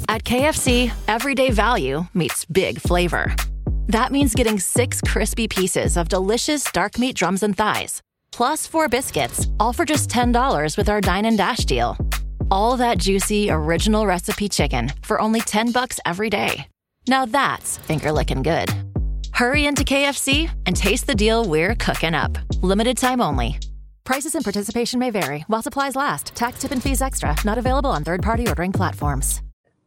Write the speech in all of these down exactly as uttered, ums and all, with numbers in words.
At K F C, everyday value meets big flavor. That means getting six crispy pieces of delicious dark meat drums and thighs, plus four biscuits, all for just ten dollars with our Dine and Dash deal. All that juicy, original recipe chicken for only ten bucks every day. Now that's finger-licking good. Hurry into K F C and taste the deal we're cooking up. Limited time only. Prices and participation may vary while supplies last. Tax, tip, and fees extra. Not available on third-party ordering platforms.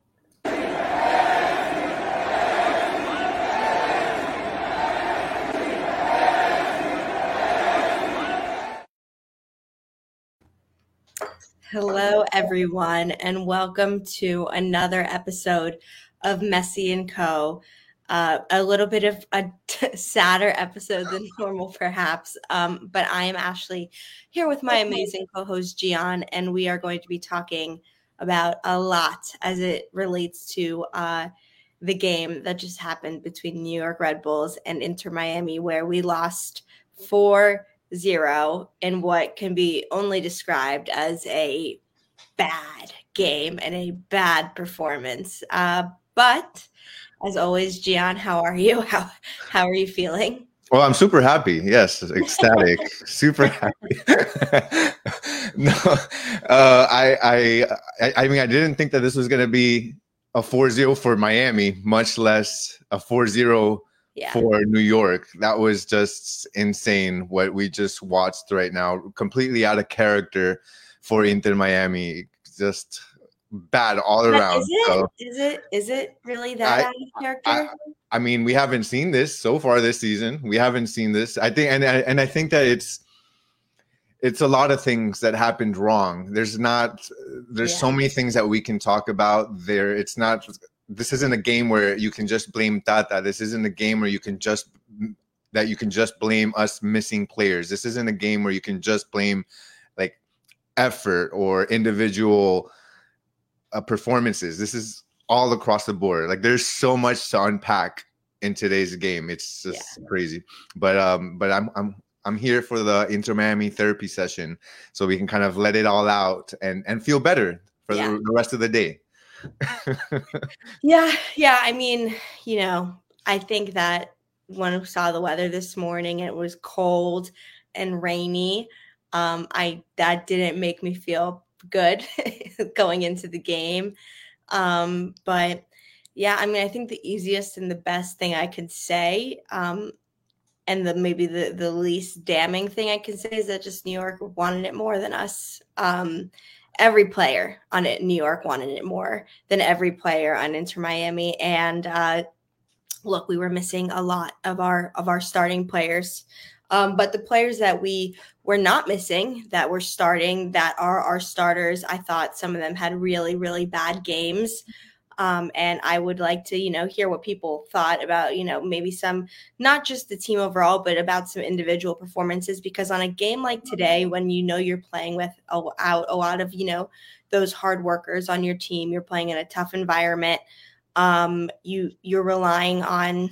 Hello, everyone, and welcome to another episode of Messi and Co. Uh, a little bit of a t- sadder episode than normal, perhaps, um, but I am Ashley here with my amazing co-host Gian, and we are going to be talking about a lot as it relates to uh, the game that just happened between New York Red Bulls and Inter Miami, where we lost four zero in what can be only described as a bad game and a bad performance. Uh, but as always, Gian, how are you? How how are you feeling? Well, I'm super happy. Yes, ecstatic, super happy. no, uh, I, I, I mean, I didn't think that this was going to be a four zero for Miami, much less a four zero Yeah. for New York. That was just insane what we just watched right now. Completely out of character for Inter Miami. Just bad all around. Is it? So, is it? Is it really that I, out of character? I, I mean, we haven't seen this so far this season. We haven't seen this. I think, and and I think that it's it's a lot of things that happened wrong. There's not. There's yeah. so many things that we can talk about there. It's not. This isn't a game where you can just blame Tata. This isn't a game where you can just that you can just blame us missing players. This isn't a game where you can just blame like effort or individual uh, performances. This is all across the board. Like there's so much to unpack in today's game. It's just yeah. crazy. But um, but I'm I'm I'm here for the Inter Miami therapy session, so we can kind of let it all out and and feel better for yeah. the, the rest of the day. yeah, yeah. I mean, you know, I think that when we saw the weather this morning, it was cold and rainy. Um, I that didn't make me feel good going into the game. Um, but yeah, I mean, I think the easiest and the best thing I could say, um, and the maybe the the least damning thing I can say is that just New York wanted it more than us. Um, Every player on it, New York wanted it more than every player on Inter Miami. And uh, look, we were missing a lot of our of our starting players. Um, but the players that we were not missing, that were starting, that are our starters, I thought some of them had really, really bad games. Um, and I would like to, you know, hear what people thought about, you know, maybe some, not just the team overall, but about some individual performances. Because on a game like today, when you know you're playing with a, out a lot of, you know, those hard workers on your team, you're playing in a tough environment. Um, you you're relying on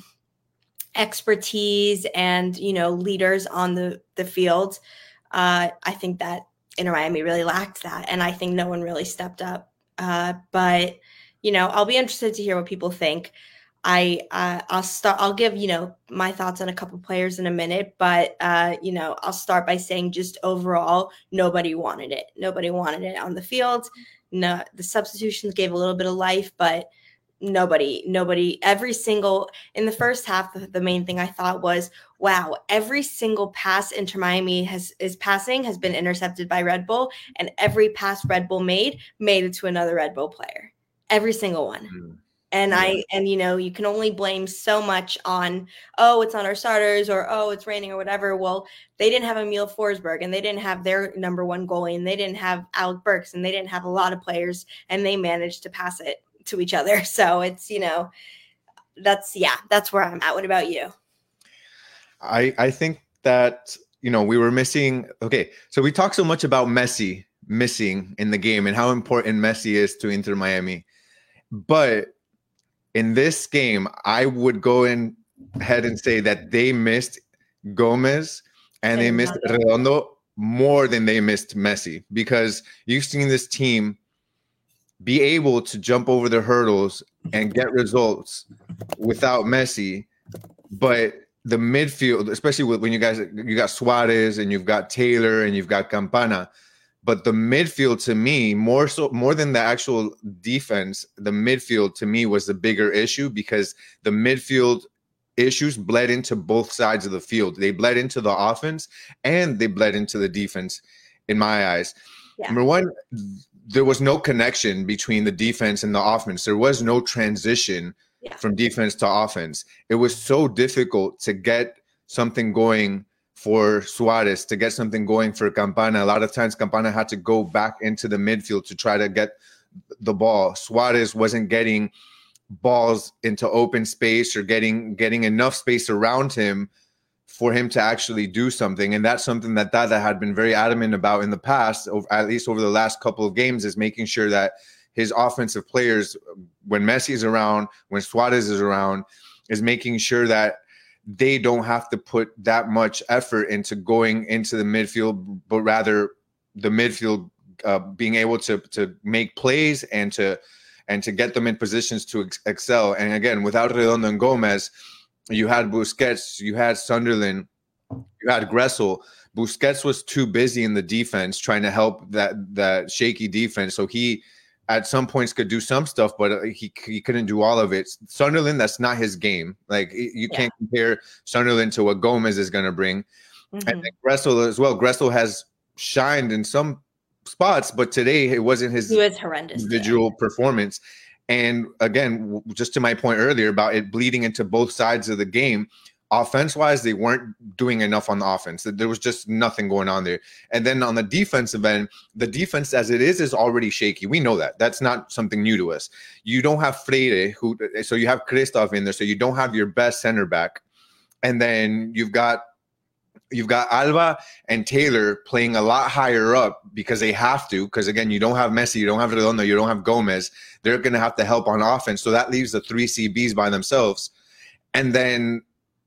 expertise and, you know, leaders on the the field. Uh, I think that Inter Miami really lacked that, and I think no one really stepped up. Uh, but You know, I'll be interested to hear what people think. I uh, I'll start. I'll give you know my thoughts on a couple players in a minute, but uh, you know I'll start by saying just overall, nobody wanted it. Nobody wanted it on the field. No, the substitutions gave a little bit of life, but nobody, nobody. Every single in the first half, the main thing I thought was, wow, every single pass Inter Miami has is passing has been intercepted by Red Bull, and every pass Red Bull made made it to another Red Bull player. Every single one. Mm. And yeah. I, and, you know, you can only blame so much on, oh, it's on our starters or, oh, it's raining or whatever. Well, they didn't have Emil Forsberg and they didn't have their number one goalie and they didn't have Alec Burks and they didn't have a lot of players and they managed to pass it to each other. So it's, you know, that's, yeah, that's where I'm at. What about you? I, I think that, you know, we were missing. Okay. So we talk so much about Messi missing in the game and how important Messi is to Inter Miami. But in this game, I would go in ahead and say that they missed Gomez and they missed Redondo more than they missed Messi, because you've seen this team be able to jump over the hurdles and get results without Messi. But the midfield, especially with, when you guys, you got Suarez and you've got Taylor and you've got Campana, but the midfield to me, more so, more than the actual defense, the midfield to me was the bigger issue, because the midfield issues bled into both sides of the field. They bled into the offense and they bled into the defense, in my eyes. Yeah. Number one, there was no connection between the defense and the offense. There was no transition yeah. from defense to offense. It was so difficult to get something going for Suarez, to get something going for Campana. A lot of times Campana had to go back into the midfield to try to get the ball. Suarez wasn't getting balls into open space or getting getting enough space around him for him to actually do something. And that's something that Tata had been very adamant about in the past, at least over the last couple of games, is making sure that his offensive players, when Messi is around, when Suarez is around, is making sure that they don't have to put that much effort into going into the midfield, but rather the midfield uh, being able to to make plays and to and to get them in positions to ex- excel. And again, without Redondo and Gomez, you had Busquets, you had Sunderland, you had Gressel. Busquets was too busy in the defense trying to help that that shaky defense. So he, at some points, could do some stuff, but he he couldn't do all of it. Sunderland, that's not his game. Like, you can't yeah. compare Sunderland to what Gomez is going to bring. Mm-hmm. And Gressel as well. Gressel has shined in some spots, but today it wasn't his he was horrendous individual today. performance. And again, just to my point earlier about it bleeding into both sides of the game, offense-wise, they weren't doing enough on the offense. There was just nothing going on there. And then on the defensive end, the defense as it is is already shaky. We know that. That's not something new to us. You don't have Freire, who, so you have Christoph in there, so you don't have your best center back. And then you've got You've got Alba and Taylor playing a lot higher up because they have to, because, again, you don't have Messi, you don't have Redondo, you don't have Gomez. They're going to have to help on offense. So that leaves the three C Bs by themselves. And then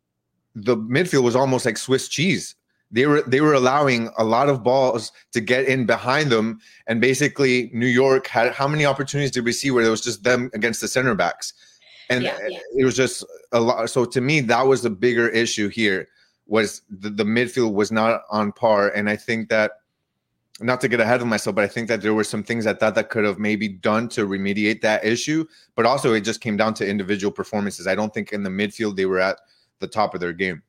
the midfield was almost like Swiss cheese. They were they were allowing a lot of balls to get in behind them. And basically, New York had, how many opportunities did we see where it was just them against the center backs? And yeah, yeah. it was just a lot. So to me, that was the bigger issue here. Was the, the midfield was not on par. And I think that, not to get ahead of myself, but I think that there were some things that Tata could have maybe done to remediate that issue. But also it just came down to individual performances. I don't think in the midfield they were at the top of their game.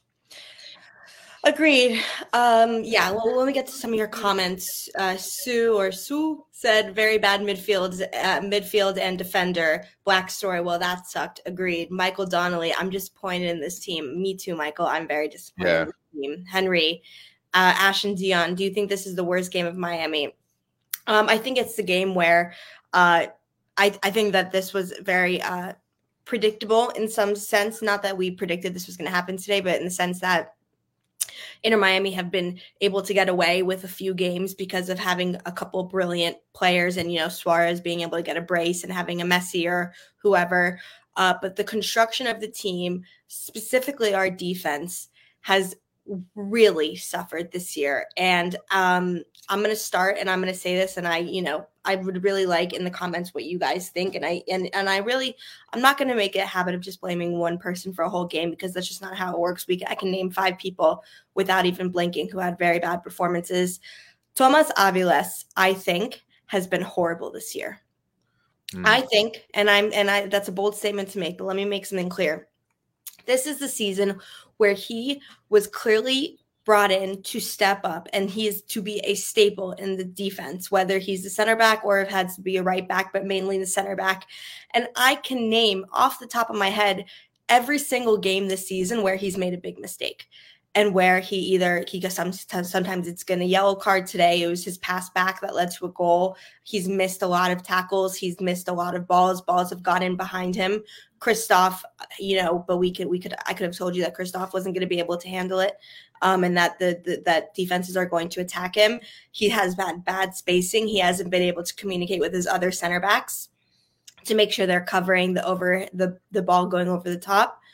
Agreed. Um, yeah, well, when we get to some of your comments, uh, Sue or Sue said very bad midfield, uh, midfield and defender. Black story. Well, that sucked. Agreed. Michael Donnelly. I'm disappointed in this team. Me too, Michael. I'm very disappointed yeah. in this team. Henry, uh, Ash and Dion. Do you think this is the worst game of Miami? Um, I think it's the game where uh, I, I think that this was very uh, predictable in some sense. Not that we predicted this was going to happen today, but in the sense that Inter Miami have been able to get away with a few games because of having a couple brilliant players and, you know, Suarez being able to get a brace and having a Messi or whoever. Uh, but the construction of the team, specifically our defense, has really suffered this year. And um, I'm going to start and I'm going to say this, and I, you know, I would really like in the comments what you guys think. And I, and, and I really, I'm not going to make it a habit of just blaming one person for a whole game, because that's just not how it works. We, I can name five people without even blinking who had very bad performances. Thomas Aviles, I think, has been horrible this year. Mm. I think, and I'm, and I, that's a bold statement to make, but let me make something clear. This is the season where he was clearly brought in to step up, and he is to be a staple in the defense, whether he's the center back or if it has to be a right back, but mainly the center back. And I can name off the top of my head every single game this season where he's made a big mistake, and where he either he goes sometimes sometimes it's going to yellow card. Today it was his pass back that led to a goal. He's missed a lot of tackles. He's missed a lot of balls. Balls have got in behind him. Christoph, you know, but we could we could I could have told you that Christoph wasn't going to be able to handle it, um, and that the, the that defenses are going to attack him. He has bad bad spacing. He hasn't been able to communicate with his other center backs to make sure they're covering the over the the ball going over the top.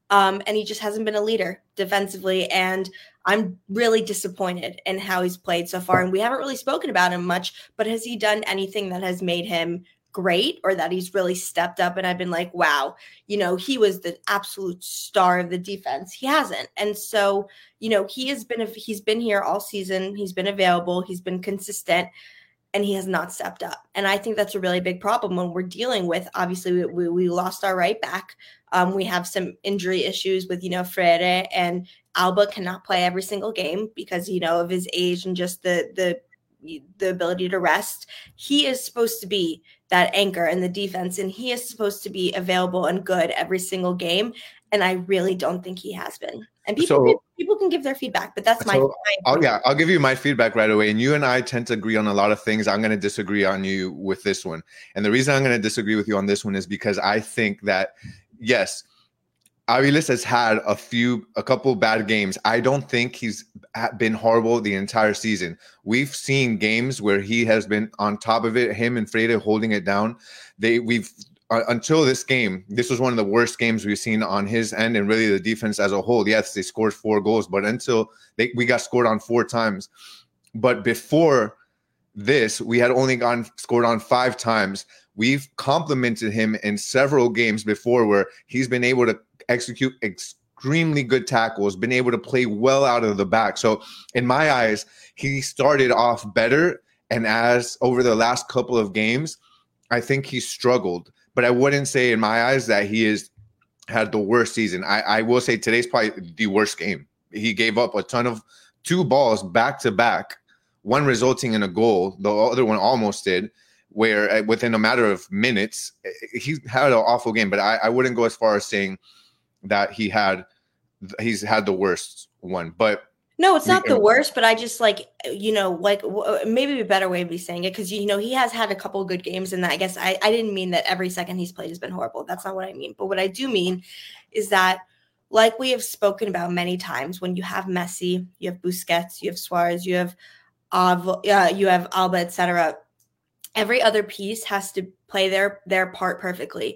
Um, and he just hasn't been a leader defensively. And I'm really disappointed in how he's played so far. And we haven't really spoken about him much, but has he done anything that has made him great or that he's really stepped up? And I've been like, wow, you know, he was the absolute star of the defense. He hasn't. And so, you know, he has been, he's been here all season. He's been available. He's been consistent. And he has not stepped up. And I think that's a really big problem when we're dealing with, obviously, we, we, we lost our right back. Um, we have some injury issues with, you know, Freire, and Alba cannot play every single game because, you know, of his age and just the the the ability to rest. He is supposed to be that anchor in the defense, and he is supposed to be available and good every single game. And I really don't think he has been. And people, so, can, people can give their feedback, but that's my, so my I'll, yeah, I'll give you my feedback right away. And you and I tend to agree on a lot of things. I'm going to disagree on you with this one. And the reason I'm going to disagree with you on this one is because I think that, yes, Aviles has had a few, a couple bad games. I don't think he's been horrible the entire season. We've seen games where he has been on top of it, him and Freire holding it down. They, we've, Uh, until this game, this was one of the worst games we've seen on his end and really the defense as a whole. Yes, they scored four goals, but until they, we got scored on four times. But before this, we had only gone scored on five times. We've complimented him in several games before where he's been able to execute extremely good tackles, been able to play well out of the back. So in my eyes, he started off better. And as over the last couple of games, I think he struggled. But I wouldn't say in my eyes that he has had the worst season. I, I will say today's probably the worst game. He gave up a ton of two balls back to back, one resulting in a goal. The other one almost did, where within a matter of minutes, he had an awful game. But I, I wouldn't go as far as saying that he had he's had the worst one. But no, it's not the worst, but I just like, you know, like w- maybe a better way of me saying it, because, you know, he has had a couple of good games, and that I guess I, I didn't mean that every second he's played has been horrible. That's not what I mean. But what I do mean is that, like we have spoken about many times, when you have Messi, you have Busquets, you have Suarez, you have Av- uh, you have Alba, et cetera. Every other piece has to play their their part perfectly.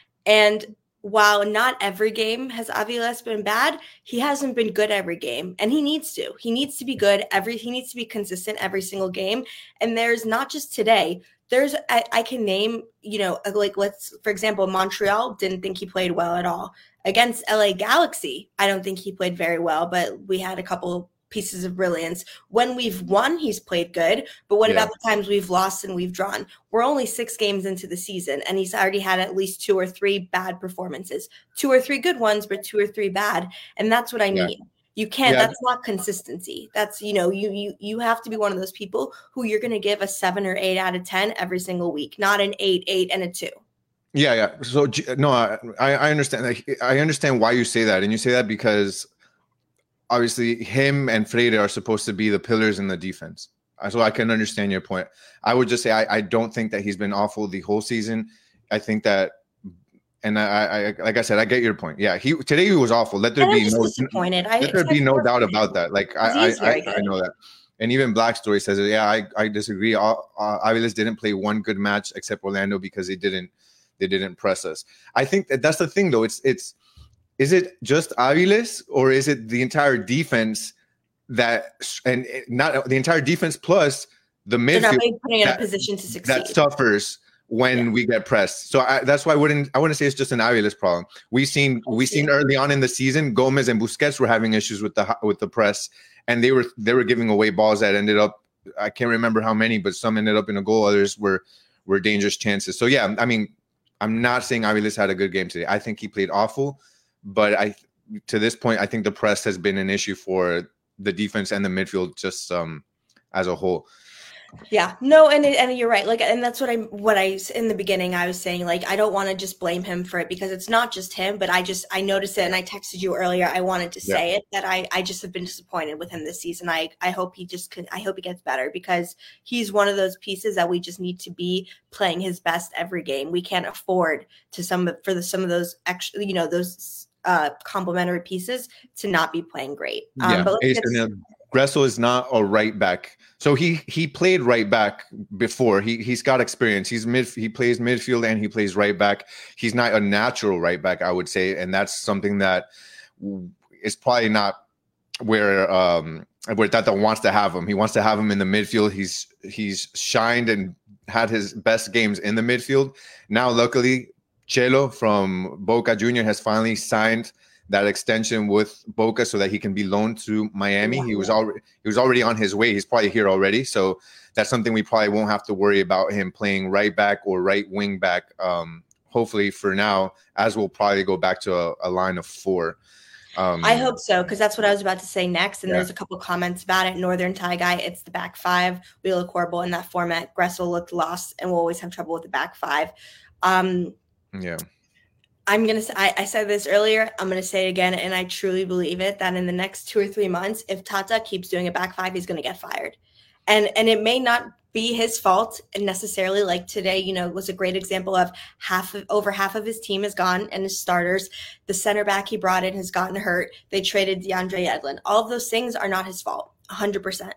And while not every game has Aviles been bad, he hasn't been good every game, and he needs to. He needs to be good every. He needs to be consistent every single game. And there's not just today. There's I, I can name, you know, like let's for example, Montreal didn't think he played well at all against L A Galaxy. I don't think he played very well, but we had a couple pieces of brilliance. When we've won, he's played good. But what yeah. about the times we've lost and we've drawn? We're only six games into the season, and he's already had at least two or three bad performances, two or three good ones, but two or three bad. And that's what I yeah. mean. You can't, yeah. that's not consistency. That's, you know, you, you, you have to be one of those people who you're going to give a seven or eight out of ten every single week, not an eight, eight and a two. Yeah. Yeah. So no, I, I understand. I understand why you say that. And you say that because obviously him and Freire are supposed to be the pillars in the defense. So I can understand your point. I would just say I, I don't think that he's been awful the whole season. I think that, and I, I like I said, I get your point. Yeah, he today he was awful. Let there be no disappointed. Let there be no doubt about that. Like I, I, I, I know that. And even Black Story says, yeah, I, I disagree. Uh, Aviles didn't play one good match except Orlando because they didn't they didn't press us. I think that that's the thing though. It's it's. Is it just Aviles, or is it the entire defense that, and not the entire defense plus the midfield? They're not being put in a position to succeed. That suffers when yeah. we get pressed. So I, that's why I wouldn't I wouldn't say it's just an Aviles problem. We've seen we seen early on in the season Gomez and Busquets were having issues with the with the press, and they were they were giving away balls that ended up, I can't remember how many, but some ended up in a goal. Others were were dangerous chances. So yeah, I mean, I'm not saying Aviles had a good game today. I think he played awful. But I, to this point, I think the press has been an issue for the defense and the midfield just um, as a whole. Yeah, no, and it, and you're right. Like, and that's what I what I in the beginning I was saying. Like, I don't want to just blame him for it because it's not just him. But I just I noticed it, and I texted you earlier. I wanted to say yeah. it that I I just have been disappointed with him this season. I I hope he just could. I hope he gets better because he's one of those pieces that we just need to be playing his best every game. We can't afford to some for the some of those extra, you know, those. Uh, complementary pieces to not be playing great. Um, yeah. But let's get, Gressel is not a right back. So he he played right back before. He he's got experience. He's mid. He plays midfield and he plays right back. He's not a natural right back, I would say, and that's something that is probably not where um where Tata wants to have him. He wants to have him in the midfield. He's he's shined and had his best games in the midfield. Now, luckily, Chelo from Boca Junior has finally signed that extension with Boca so that he can be loaned to Miami. He was already he was already on his way. He's probably here already. So that's something we probably won't have to worry about him playing right back or right wing back. Um, hopefully for now, as we'll probably go back to a, a line of four. Um, I hope so, because that's what I was about to say next. And yeah. there's a couple comments about it. Northern Tie Guy, it's the back five. We look horrible in that format. Gressel looked lost, and we'll always have trouble with the back five. Um, yeah. I'm going to say, I said this earlier, I'm going to say it again, and I truly believe it, that in the next two or three months, if Tata keeps doing a back five, he's going to get fired. And and it may not be his fault necessarily. Like today, you know, was a great example of half of, over half of his team is gone and his starters. The center back he brought in has gotten hurt. They traded DeAndre Yedlin. All of those things are not his fault, one hundred percent.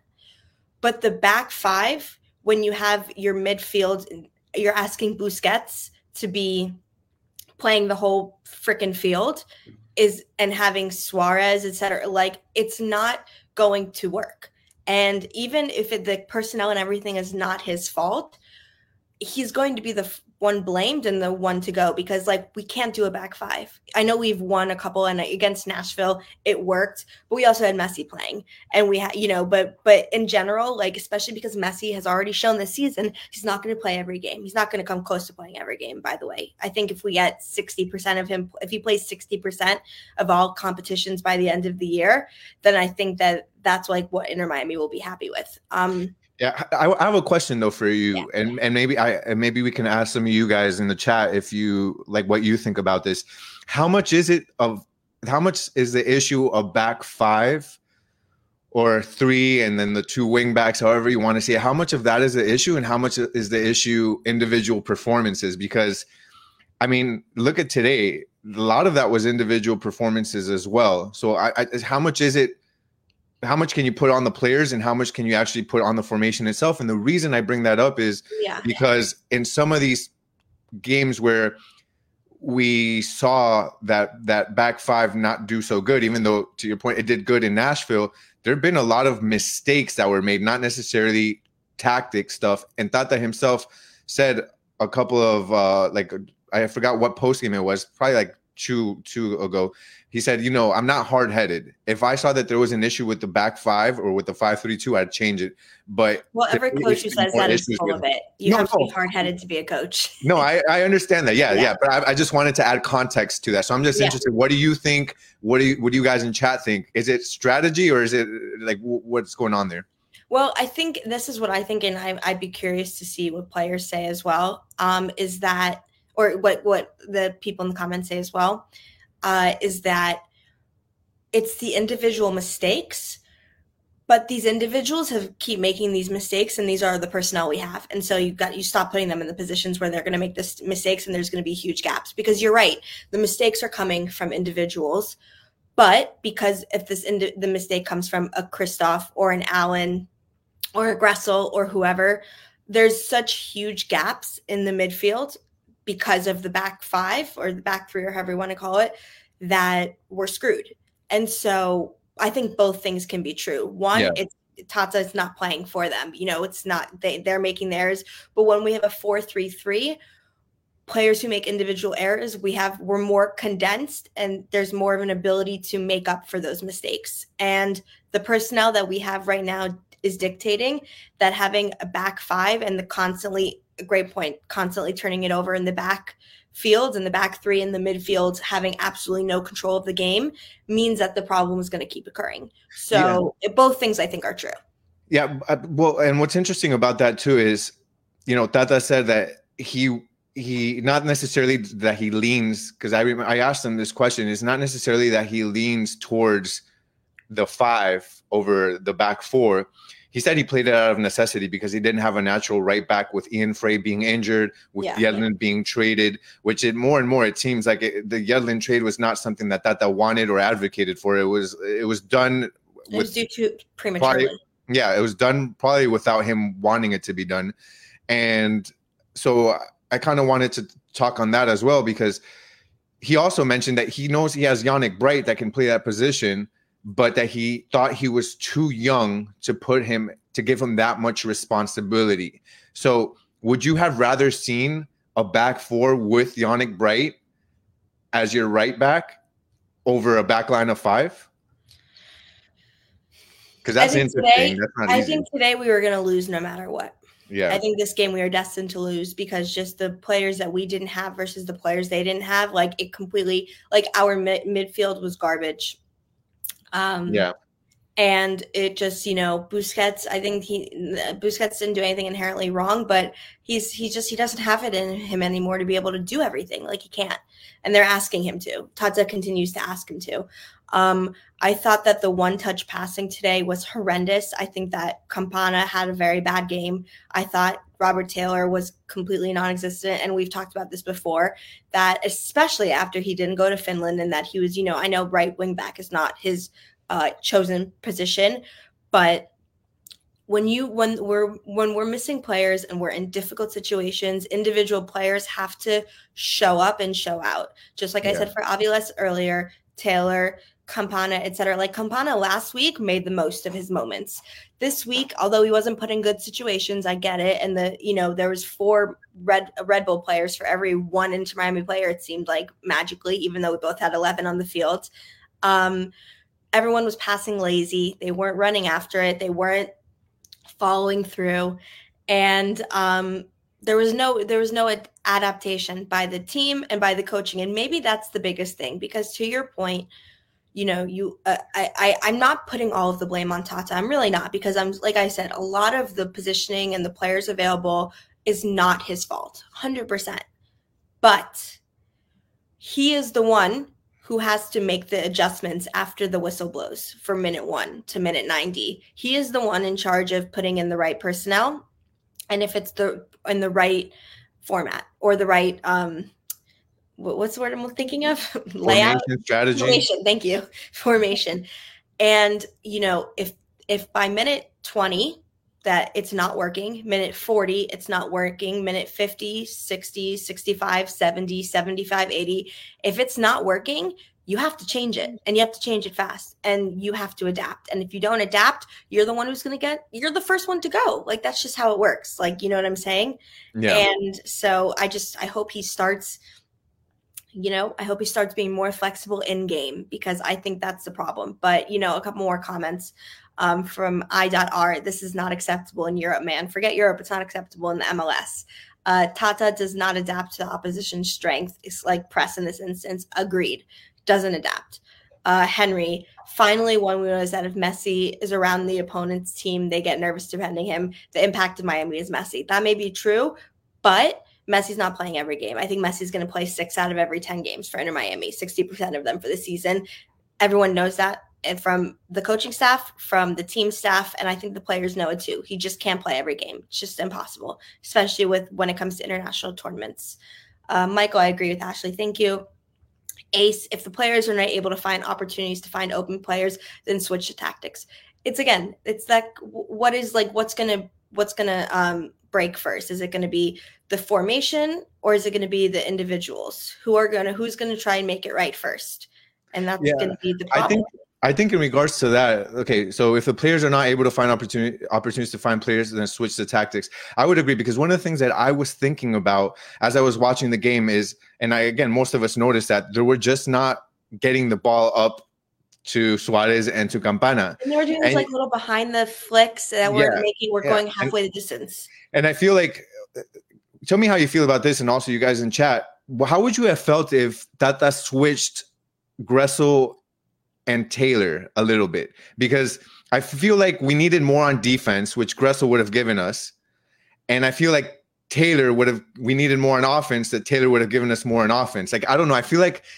But the back five, when you have your midfield, you're asking Busquets to be playing the whole freaking field is and having Suarez, et cetera, like it's not going to work. And even if it, the personnel and everything is not his fault, he's going to be the f- one blamed and the one to go, because like we can't do a back five. I know we've won a couple, and against Nashville it worked, but we also had Messi playing, and we had, you know, but but in general, like especially because Messi has already shown this season he's not going to play every game. He's not going to come close to playing every game. By the way, I think if we get sixty percent of him, if he plays sixty percent of all competitions by the end of the year, then I think that that's like what Inter Miami will be happy with. Um, Yeah, I, I have a question though for you, yeah. and and maybe I and maybe we can ask some of you guys in the chat if you like what you think about this. How much is it of how much is the issue of back five or three, and then the two wing backs, however you want to see it? How much of that is the issue, and how much is the issue individual performances? Because I mean, look at today. A lot of that was individual performances as well. So I, I how much is it? How much can you put on the players, and how much can you actually put on the formation itself? And the reason I bring that up is yeah. because in some of these games where we saw that that back five not do so good, even though to your point, it did good in Nashville, there have been a lot of mistakes that were made, not necessarily tactic stuff. And Tata himself said a couple of uh, like, I forgot what post game it was, probably like two, two ago. He said, you know, I'm not hard-headed. If I saw that there was an issue with the back five or with the five three two, I'd change it. But well, every coach who says that is full of it. You no, have to no. be hard-headed to be a coach. No, I, I understand that. Yeah, yeah. Yeah. But I, I just wanted to add context to that. So I'm just Yeah. interested. What do you think? What do you, what do you guys in chat think? Is it strategy, or is it like w- what's going on there? Well, I think this is what I think, and I, I'd be curious to see what players say as well. Um, is that, or what what the people in the comments say as well, uh, is that it's the individual mistakes, but these individuals have keep making these mistakes, and these are the personnel we have. And so you got you stop putting them in the positions where they're going to make this mistakes, and there's going to be huge gaps, because you're right, the mistakes are coming from individuals. But because if this indi- the mistake comes from a Christoph or an Allen or a Gressel or whoever, there's such huge gaps in the midfield because of the back five or the back three, or however you want to call it, that we're screwed. And so I think both things can be true. One, yeah. it's Tata is not playing for them. You know, it's not, they, they're making theirs. But when we have a four three three, players who make individual errors, we have, we're more condensed, and there's more of an ability to make up for those mistakes. And the personnel that we have right now is dictating that having a back five and the constantly, a great point, constantly turning it over in the back fields and the back three in the midfield having absolutely no control of the game means that the problem is going to keep occurring. So yeah. both things I think are true. Yeah. Well, and what's interesting about that too is, you know, Tata said that he, he, not necessarily that he leans, because I remember I asked him this question, it's not necessarily that he leans towards the five over the back four. He said he played it out of necessity because he didn't have a natural right back, with Ian Frey being injured, with yeah. Yedlin being traded, which it more and more it seems like it, the Yedlin trade was not something that Tata wanted or advocated for. It was it was done It was due to prematurely. Probably, yeah, it was done probably without him wanting it to be done. And so I kind of wanted to talk on that as well, because he also mentioned that he knows he has Yannick Bright that can play that position, but that he thought he was too young to put him, to give him that much responsibility. So would you have rather seen a back four with Yannick Bright as your right back over a back line of five? Because that's interesting. Today, that's not I easy. think today we were going to lose no matter what. Yeah. I think this game we were destined to lose, because just the players that we didn't have versus the players they didn't have, like it completely, like our mid- midfield was garbage. Um, yeah. And it just, you know, Busquets, I think he, Busquets didn't do anything inherently wrong, but he's, he just, he doesn't have it in him anymore to be able to do everything. Like he can't. And they're asking him to. Tata continues to ask him to. Um, I thought that the one-touch passing today was horrendous. I think that Campana had a very bad game. I thought Robert Taylor was completely non-existent, and we've talked about this before, that especially after he didn't go to Finland and that he was, you know, I know right wing back is not his uh, chosen position, but when you when we're when we're missing players and we're in difficult situations, individual players have to show up and show out. Just like yeah. I said for Aviles earlier, Taylor, Campana, et cetera. Like Campana last week made the most of his moments. This week, although he wasn't put in good situations, I get it. And the, you know, there was four Red Red Bull players for every one Inter Miami player, it seemed like, magically, even though we both had eleven on the field. Um, everyone was passing lazy. They weren't running after it. They weren't following through. And um, there was no there was no ad- adaptation by the team and by the coaching. And maybe that's the biggest thing, because to your point, you know, you, uh, I, I, I'm not putting all of the blame on Tata. I'm really not, because I'm, like I said, a lot of the positioning and the players available is not his fault, one hundred percent. But he is the one who has to make the adjustments after the whistle blows for minute one to minute ninety. He is the one in charge of putting in the right personnel, and if it's the in the right format or the right um. what's the word I'm thinking of? Layout, formation, strategy. Formation, thank you. Formation. And, you know, if if by minute twenty that it's not working, minute forty, it's not working, minute fifty, sixty, sixty-five, seventy, seventy-five, eighty, if it's not working, you have to change it, and you have to change it fast, and you have to adapt. And if you don't adapt, you're the one who's going to get, you're the first one to go. Like, that's just how it works. Like, you know what I'm saying? Yeah. And so I just, I hope he starts You know, I hope he starts being more flexible in game, because I think that's the problem. But, you know, a couple more comments um, from I.R. This is not acceptable in Europe, man. Forget Europe. It's not acceptable in the M L S. Uh, Tata does not adapt to the opposition's strength. It's like press in this instance. Agreed. Doesn't adapt. Uh, Henry, finally one we notice that if Messi is around the opponent's team, they get nervous defending him. The impact of Miami is Messi. That may be true, but Messi's not playing every game. I think Messi's going to play six out of every ten games for Inter Miami, sixty percent of them for the season. Everyone knows that, and from the coaching staff, from the team staff, and I think the players know it too. He just can't play every game. It's just impossible, especially with when it comes to international tournaments. Uh, Michael, I agree with Ashley. Thank you. Ace, if the players are not able to find opportunities to find open players, then switch to tactics. It's again, it's like, what is like, what's going to, what's going to um, break first? Is it going to be the formation, or is it going to be the individuals who are going to, who's going to try and make it right first? And that's yeah. going to be the problem. I think, I think in regards to that, okay, so if the players are not able to find opportunity, opportunities to find players, then switch to tactics. I would agree, because one of the things that I was thinking about as I was watching the game is, and I, again, most of us noticed that they were just not getting the ball up to Suarez and to Campana. And they were doing this like little behind the flicks that we're yeah, making, we're yeah. going halfway and, the distance. And I feel like, tell me how you feel about this, and also you guys in chat. How would you have felt if Tata switched Gressel and Taylor a little bit? Because I feel like we needed more on defense, which Gressel would have given us. And I feel like Taylor would have, we needed more on offense, that Taylor would have given us more on offense. Like, I don't know. I feel like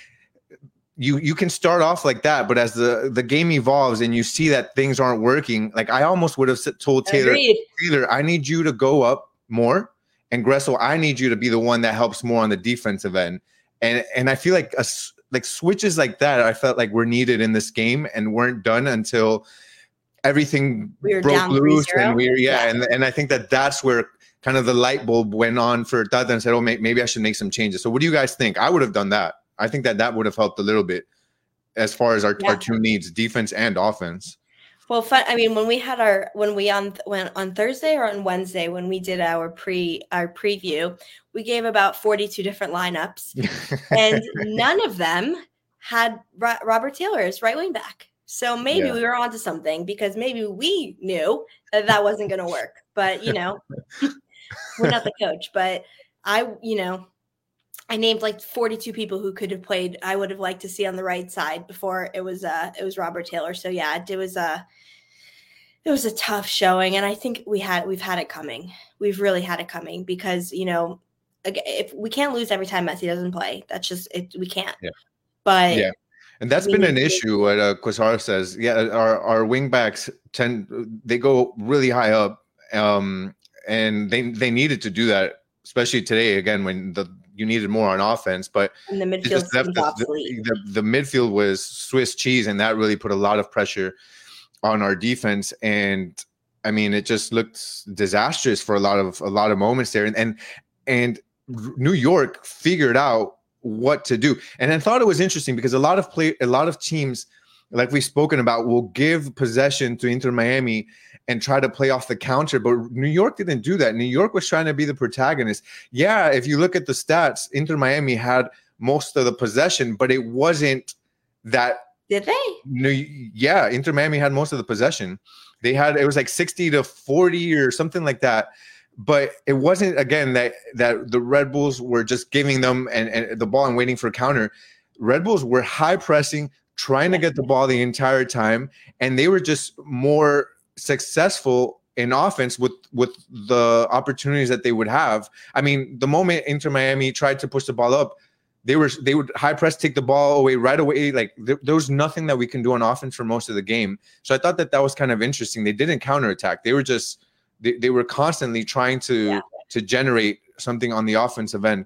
you you can start off like that, but as the, the game evolves and you see that things aren't working, like I almost would have told Taylor, Agreed. Taylor, I need you to go up more. And Gressel, I need you to be the one that helps more on the defensive end. And and I feel like a, like switches like that, I felt like were needed in this game and weren't done until everything we were broke down loose, and we were, yeah, yeah. and and I think that that's where kind of the light bulb went on for Tata and said, oh, may, maybe I should make some changes. So what do you guys think? I would have done that. I think that that would have helped a little bit as far as our, yeah. our two needs, defense and offense. Well, fun. I mean, when we had our when we on when on Thursday or on Wednesday when we did our pre our preview, we gave about forty-two different lineups, and none of them had Ro- Robert Taylor as right wing back. So maybe yeah. we were onto something, because maybe we knew that that wasn't going to work. But you know, we're not the coach. But I, you know, I named like forty-two people who could have played. I would have liked to see on the right side before it was uh it was Robert Taylor. So yeah, it was a uh, it was a tough showing, and I think we had we've had it coming. We've really had it coming, because you know, if we can't lose every time Messi doesn't play, that's just it. We can't. Yeah. But yeah. And that's been an issue. What uh, Quasar says, yeah, our our wingbacks tend they go really high up, um, and they they needed to do that, especially today again when the you needed more on offense. But and the midfield the, the, the, the midfield was Swiss cheese, and that really put a lot of pressure on our defense. And I mean, it just looked disastrous for a lot of a lot of moments there. And and and New York figured out what to do. And I thought it was interesting because a lot of play, a lot of teams, like we've spoken about, will give possession to Inter Miami and try to play off the counter. But New York didn't do that. New York was trying to be the protagonist. Yeah, if you look at the stats, Inter Miami had most of the possession, but it wasn't that. Did they? No, yeah, Inter Miami had most of the possession. They had, it was like sixty to forty or something like that. But it wasn't, again, that that the Red Bulls were just giving them and, and the ball and waiting for a counter. Red Bulls were high pressing, trying to get the ball the entire time, and they were just more successful in offense with with the opportunities that they would have. I mean, the moment Inter Miami tried to push the ball up, they were they would high press, take the ball away right away. Like there, there was nothing that we can do on offense for most of the game. So I thought that that was kind of interesting. They didn't counterattack. They were just They, they were constantly trying to yeah. to generate something on the offensive end.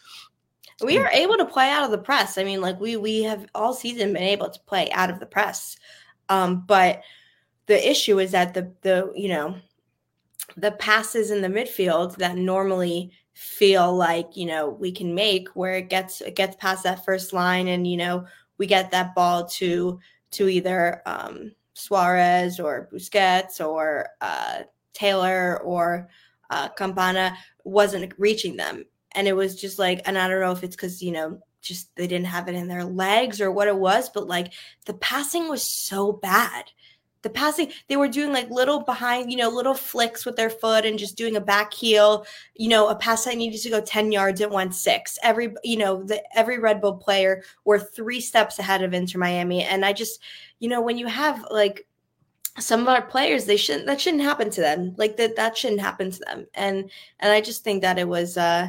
We are able to play out of the press. I mean, like we we have all season been able to play out of the press. Um, but the issue is that the the you know the passes in the midfield that normally feel like, you know, we can make, where it gets it gets past that first line, and you know we get that ball to to either um, Suarez or Busquets or uh, Taylor or uh, Campana, wasn't reaching them. And it was just like, and I don't know if it's because, you know, just they didn't have it in their legs or what it was, but like the passing was so bad. The passing, they were doing like little behind, you know, little flicks with their foot and just doing a back heel, you know, a pass that needed to go ten yards and went six. Every, you know, the, every Red Bull player were three steps ahead of Inter Miami. And I just, you know, when you have like, some of our players, they shouldn't, that shouldn't happen to them. Like that, that shouldn't happen to them. And, and I just think that it was, uh,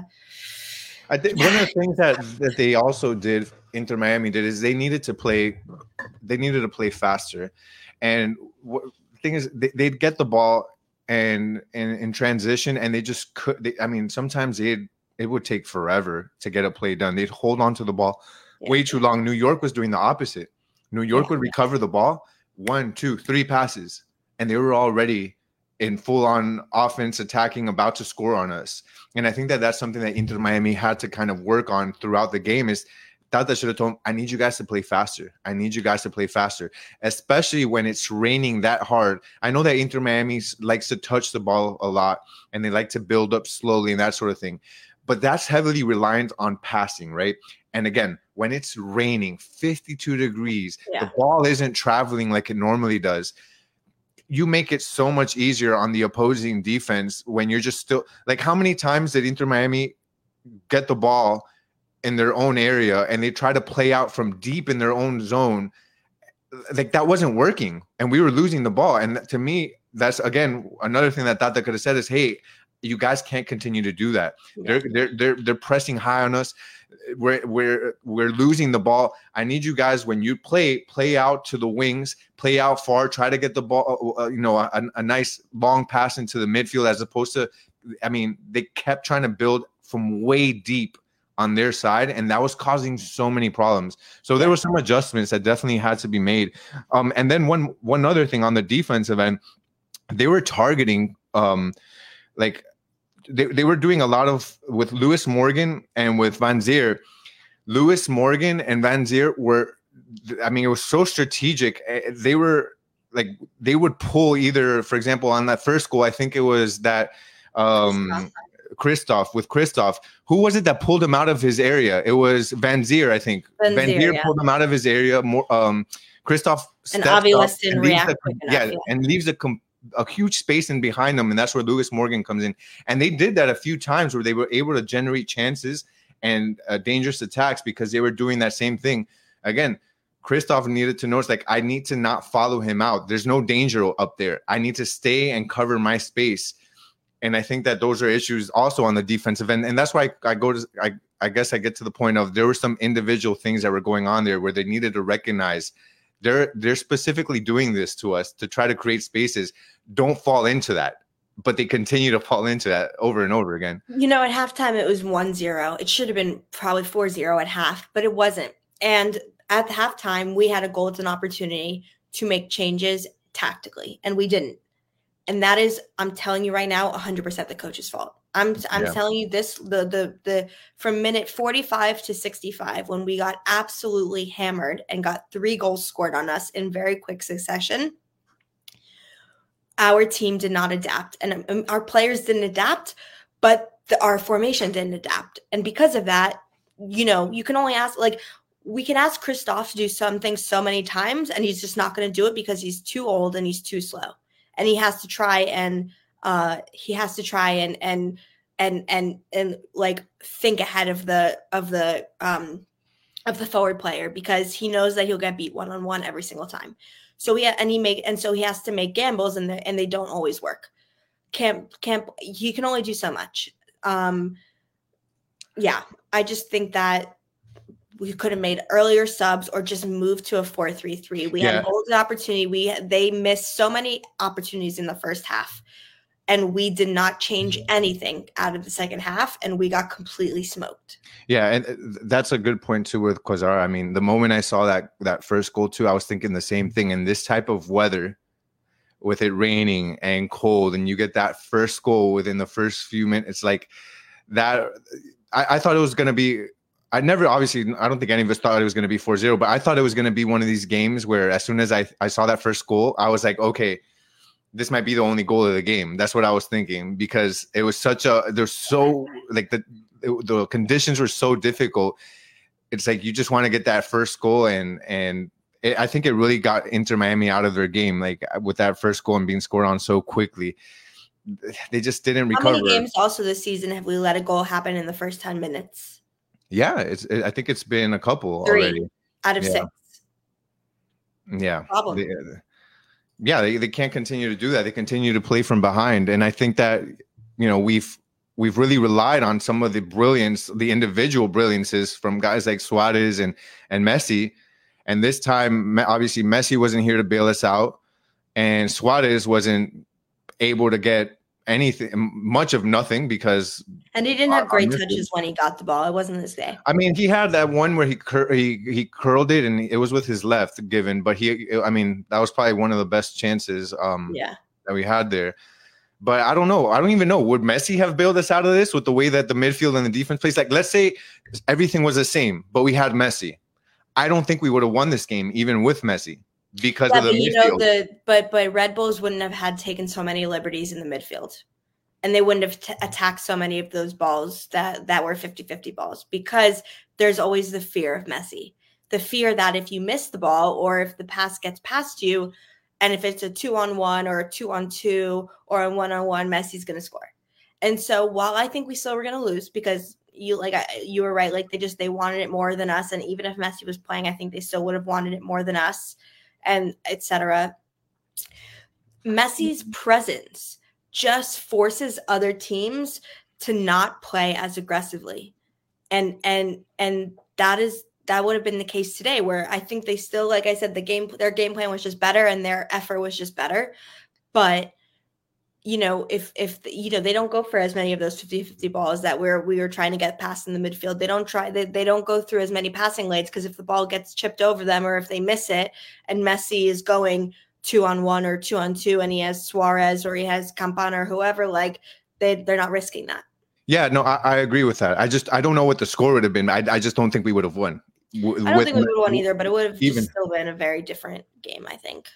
I think one of the things that, that they also did, Inter Miami did, is they needed to play, they needed to play faster. And what, the thing is, they, they'd get the ball and, and in transition, and they just could, they, I mean, sometimes they'd, it would take forever to get a play done. They'd hold on to the ball yeah. way too long. New York was doing the opposite. New York yeah. would recover the ball, one, two, three passes, and they were already in full-on offense, attacking, about to score on us. And I think that that's something that Inter Miami had to kind of work on throughout the game. Is Tata should have told them, I need you guys to play faster. I need you guys to play faster, especially when it's raining that hard. I know that Inter Miami likes to touch the ball a lot, and they like to build up slowly and that sort of thing. But that's heavily reliant on passing, right? And again, when it's raining fifty-two degrees, yeah. the ball isn't traveling like it normally does. You make it so much easier on the opposing defense when you're just still like, how many times did Inter Miami get the ball in their own area and they try to play out from deep in their own zone? Like that wasn't working, and we were losing the ball. And to me, that's again another thing that Tata could have said is, hey, you guys can't continue to do that. Yeah. They're they're they're they're pressing high on us. We're we're we're losing the ball. I need you guys, when you play, play out to the wings, play out far, try to get the ball, uh, you know, a, a nice long pass into the midfield, as opposed to, I mean, they kept trying to build from way deep on their side, and that was causing so many problems. So there were some adjustments that definitely had to be made. Um, and then one one other thing on the defensive end, they were targeting um, like they, they were doing a lot of with Lewis Morgan and with Van Zier. Lewis Morgan and Van Zier were, I mean, it was so strategic. They were like, they would pull either, for example, on that first goal, I think it was that um, Kristoff with Kristoff. Who was it that pulled him out of his area? It was Van Zier, I think. Van, Van Zier yeah. pulled him out of his area. More, um, Kristoff and Avi West didn't react a, quick yeah, enough, yeah, and leaves a com- a huge space in behind them, and that's where Lewis Morgan comes in. And they did that a few times where they were able to generate chances and uh, dangerous attacks because they were doing that same thing. Again, Kristoff needed to notice, like, I need to not follow him out. There's no danger up there. I need to stay and cover my space. And I think that those are issues also on the defensive end. And that's why I, I go to, I, I guess I get to the point of there were some individual things that were going on there where they needed to recognize they're, they're specifically doing this to us to try to create spaces. Don't fall into that. But they continue to fall into that over and over again. You know, at halftime, it was one zero. It should have been probably four zero at half, but it wasn't. And at the halftime, we had a golden opportunity to make changes tactically, and we didn't. And that is, I'm telling you right now, one hundred percent the coach's fault. I'm I'm yeah. telling you this, the the the from minute forty-five to sixty-five, when we got absolutely hammered and got three goals scored on us in very quick succession, our team did not adapt, and um, our players didn't adapt, but the, our formation didn't adapt. And because of that, you know, you can only ask, like, we can ask Kristoff to do something so many times, and he's just not going to do it because he's too old and he's too slow. And he has to try and uh, he has to try and and and and and like think ahead of the of the um, of the forward player, because he knows that he'll get beat one on one every single time. So he and he make and so he has to make gambles, and and they don't always work. Can't can't he can only do so much. Um, yeah, I just think that we could have made earlier subs or just moved to a four three three. We yeah. had a golden opportunity. We they missed so many opportunities in the first half, and we did not change anything out of the second half, and we got completely smoked. Yeah, and that's a good point too with Quasar. I mean, the moment I saw that that first goal too, I was thinking the same thing. In this type of weather, with it raining and cold, and you get that first goal within the first few minutes, it's like that. I, I thought it was going to be. I never, obviously, I don't think any of us thought it was going to be four zero, but I thought it was going to be one of these games where as soon as I, I saw that first goal, I was like, okay, this might be the only goal of the game. That's what I was thinking, because it was such a, there's so, like, the it, the conditions were so difficult. It's like you just want to get that first goal, and and it, I think it really got Inter Miami out of their game, like with that first goal and being scored on so quickly. They just didn't recover. How many games also this season have we let a goal happen in the first ten minutes? Yeah, it's. It, I think it's been a couple Three already. Out of yeah. six. Yeah. Problem. They, yeah, they, they can't continue to do that. They continue to play from behind. And I think that, you know, we've we've really relied on some of the brilliance, the individual brilliances from guys like Suarez and, and Messi. And this time, obviously, Messi wasn't here to bail us out, and Suarez wasn't able to get anything, much of nothing, because and he didn't have great touches when he got the ball. It wasn't his day. I mean, he had that one where he cur- he he curled it, and it was with his left given, but he, I mean, that was probably one of the best chances um yeah. that we had there. But I don't know. I don't even know. Would Messi have bailed us out of this with the way that the midfield and the defense plays? Like, let's say everything was the same, but we had Messi. I don't think we would have won this game even with Messi. Because yeah, of the but, you midfield. know, the but but Red Bulls wouldn't have had taken so many liberties in the midfield, and they wouldn't have t- attacked so many of those balls that that were fifty-fifty balls, because there's always the fear of Messi, the fear that if you miss the ball or if the pass gets past you, and if it's a two on one or a two on two or a one on one, Messi's going to score. And so while I think we still were going to lose, because you like I, you were right, like they just they wanted it more than us, and even if Messi was playing, I think they still would have wanted it more than us. And et cetera. Messi's presence just forces other teams to not play as aggressively, and and and that is that would have been the case today, where I think they still, like I said, the game their game plan was just better and their effort was just better. But you know, if, if, you know, they don't go for as many of those fifty-fifty balls that we're, we were trying to get past in the midfield. They don't try, they, they don't go through as many passing lanes, because if the ball gets chipped over them or if they miss it and Messi is going two on one or two on two and he has Suarez or he has Campana or whoever, like they, they're not risking that. Yeah, no, I, I agree with that. I just, I don't know what the score would have been. I, I just don't think we would have won. W- I don't think we would have won either, but it would have even still been a very different game, I think.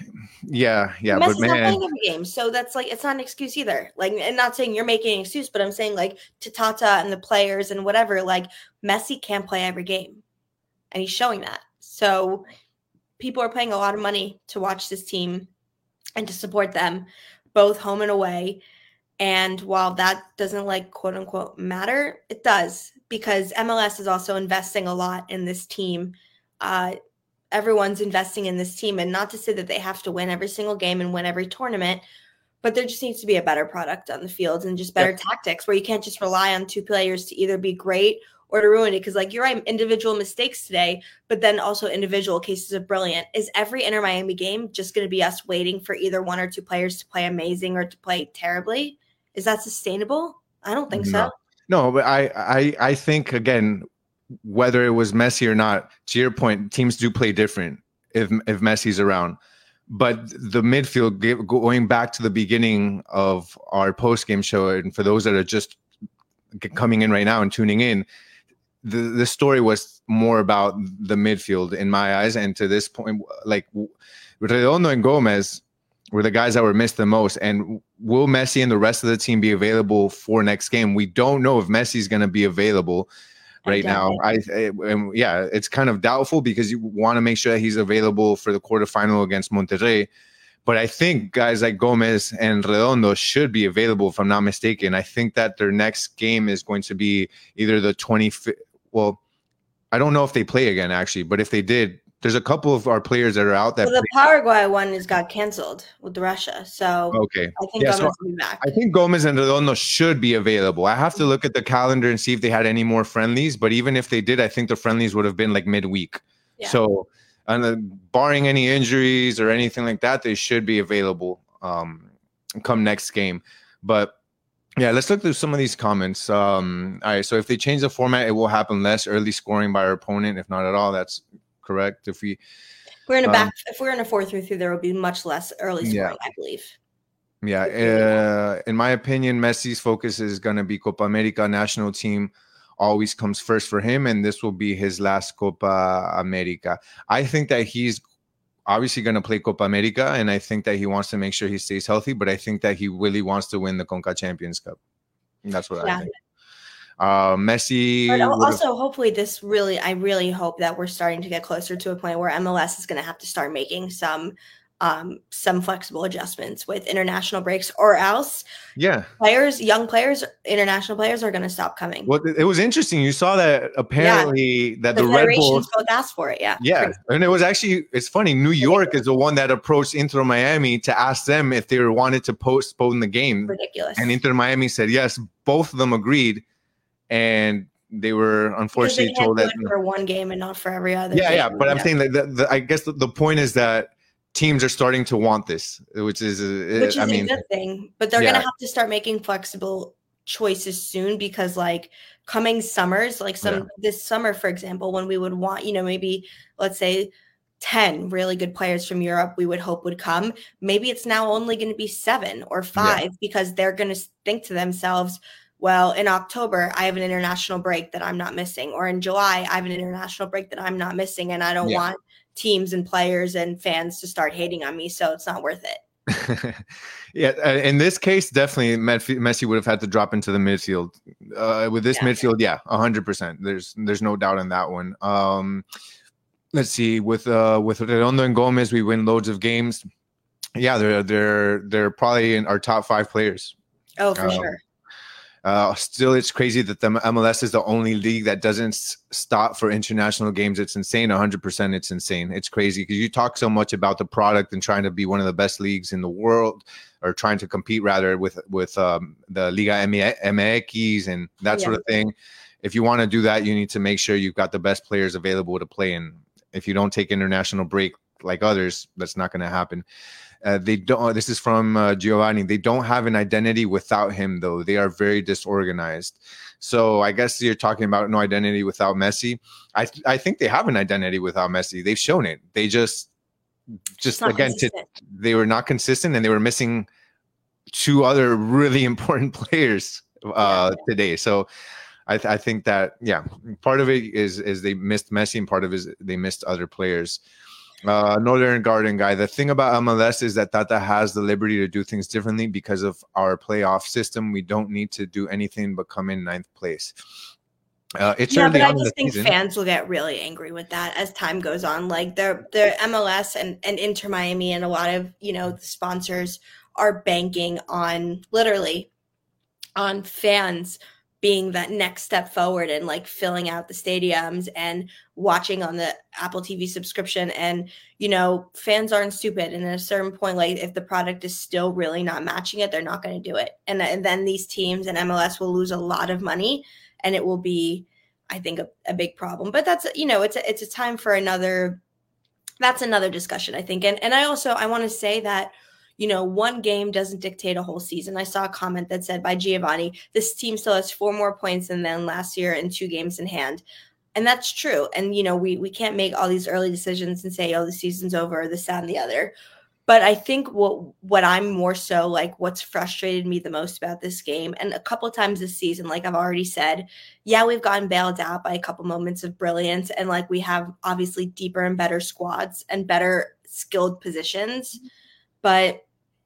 Yeah, yeah, Messi's but man, not playing every game, so that's like it's not an excuse either. Like, and not saying you're making an excuse, but I'm saying like to Tata and the players and whatever, like Messi can't play every game, and he's showing that. So people are paying a lot of money to watch this team and to support them, both home and away. And while that doesn't like quote unquote matter, it does, because M L S is also investing a lot in this team. Uh, everyone's investing in this team, and not to say that they have to win every single game and win every tournament, but there just needs to be a better product on the field and just better yeah. tactics, where you can't just rely on two players to either be great or to ruin it. Because like you're right, individual mistakes today, but then also individual cases of brilliant. Is every Inter Miami game just going to be us waiting for either one or two players to play amazing or to play terribly? Is that sustainable? I don't think no. so. No, but I, I, I think, again, whether it was Messi or not, to your point, teams do play different if if Messi's around. But the midfield, going back to the beginning of our post-game show, and for those that are just coming in right now and tuning in, the, the story was more about the midfield in my eyes. And to this point, like Redondo and Gomez were the guys that were missed the most. And will Messi and the rest of the team be available for next game? We don't know if Messi's going to be available right now. I, I and yeah, it's kind of doubtful, because you want to make sure that he's available for the quarterfinal against Monterrey. But I think guys like Gomez and Redondo should be available, if I'm not mistaken. I think that their next game is going to be either the twenty-fifth. Well, I don't know if they play again, actually, but if they did, there's a couple of our players that are out that. Well, the Paraguay one is got canceled with Russia, so okay. I think yeah, Gomez so will be back. I think Gomez and Redondo should be available. I have to look at the calendar and see if they had any more friendlies. But even if they did, I think the friendlies would have been like midweek. Yeah. So, and uh, barring any injuries or anything like that, they should be available um, come next game. But yeah, let's look through some of these comments. Um, all right, so if they change the format, it will happen less early scoring by our opponent, if not at all. That's correct. If we we're in a back, um, if we're in a four three three, there will be much less early scoring, yeah. I believe. Yeah, uh, in my opinion, Messi's focus is going to be Copa America. National team always comes first for him, and this will be his last Copa America. I think that he's obviously going to play Copa America, and I think that he wants to make sure he stays healthy. But I think that he really wants to win the Conca Champions Cup. And that's what yeah. I think. Uh, Messi. But also, hopefully, this really, I really hope that we're starting to get closer to a point where M L S is going to have to start making some, um, some flexible adjustments with international breaks, or else, yeah, players, young players, international players are going to stop coming. Well, it was interesting. You saw that apparently yeah. that the, the Red Bulls both asked for it. Yeah, yeah, Crazy. And it was actually it's funny. New York is the one that approached Inter Miami to ask them if they wanted to postpone the game. Ridiculous. And Inter Miami said yes. Both of them agreed. And they were unfortunately they told that for one game and not for every other. Yeah, game. yeah. But I'm yeah. saying that the, the, I guess the, the point is that teams are starting to want this, which is, uh, which is I a mean, good thing. But they're yeah. gonna have to start making flexible choices soon, because like coming summers, like some yeah. this summer, for example, when we would want, you know, maybe let's say ten really good players from Europe, we would hope would come. Maybe it's now only going to be seven or five yeah. because they're going to think to themselves, well, in October, I have an international break that I'm not missing. Or in July, I have an international break that I'm not missing. And I don't yeah. want teams and players and fans to start hating on me. So it's not worth it. yeah. In this case, definitely Messi would have had to drop into the midfield. Uh, with this yeah. midfield, yeah, one hundred percent. There's there's no doubt in that one. Um, let's see. With uh, with Redondo and Gomez, we win loads of games. Yeah, they're, they're, they're probably in our top five players. Oh, for um, sure. Uh, still, it's crazy that the M L S is the only league that doesn't s- stop for international games. It's insane. one hundred percent it's insane. It's crazy because you talk so much about the product and trying to be one of the best leagues in the world, or trying to compete rather with with um, the Liga M X and that yeah. sort of thing. If you want to do that, you need to make sure you've got the best players available to play. And if you don't take international break like others, that's not going to happen. Uh, they don't. This is from uh, Giovanni. They don't have an identity without him, though. They are very disorganized. So I guess you're talking about no identity without Messi. I th- I think they have an identity without Messi. They've shown it. They just just again t- they were not consistent, and they were missing two other really important players uh, yeah. today. So I, th- I think that yeah, part of it is is they missed Messi, and part of it is they missed other players. Uh, Northern Garden guy. The thing about M L S is that Tata has the liberty to do things differently because of our playoff system. We don't need to do anything but come in ninth place. Uh, it's yeah, but I just think season. fans will get really angry with that as time goes on. Like their their M L S and, and Inter Miami and a lot of, you know, the sponsors are banking on literally on fans being that next step forward and like filling out the stadiums and watching on the Apple T V subscription. And, you know, fans aren't stupid. And at a certain point, like if the product is still really not matching it, they're not going to do it. And, and then these teams and M L S will lose a lot of money, and it will be, I think, a, a big problem. But that's, you know, it's a, it's a time for another, that's another discussion, I think. And, and I also, I want to say that, you know, one game doesn't dictate a whole season. I saw a comment that said by Giovanni, this team still has four more points than them last year and two games in hand. And that's true. And, you know, we we can't make all these early decisions and say, oh, the season's over, or this, that, and the other. But I think what what I'm more so like what's frustrated me the most about this game, and a couple of times this season, like I've already said, yeah, we've gotten bailed out by a couple moments of brilliance. And like we have obviously deeper and better squads and better skilled positions. But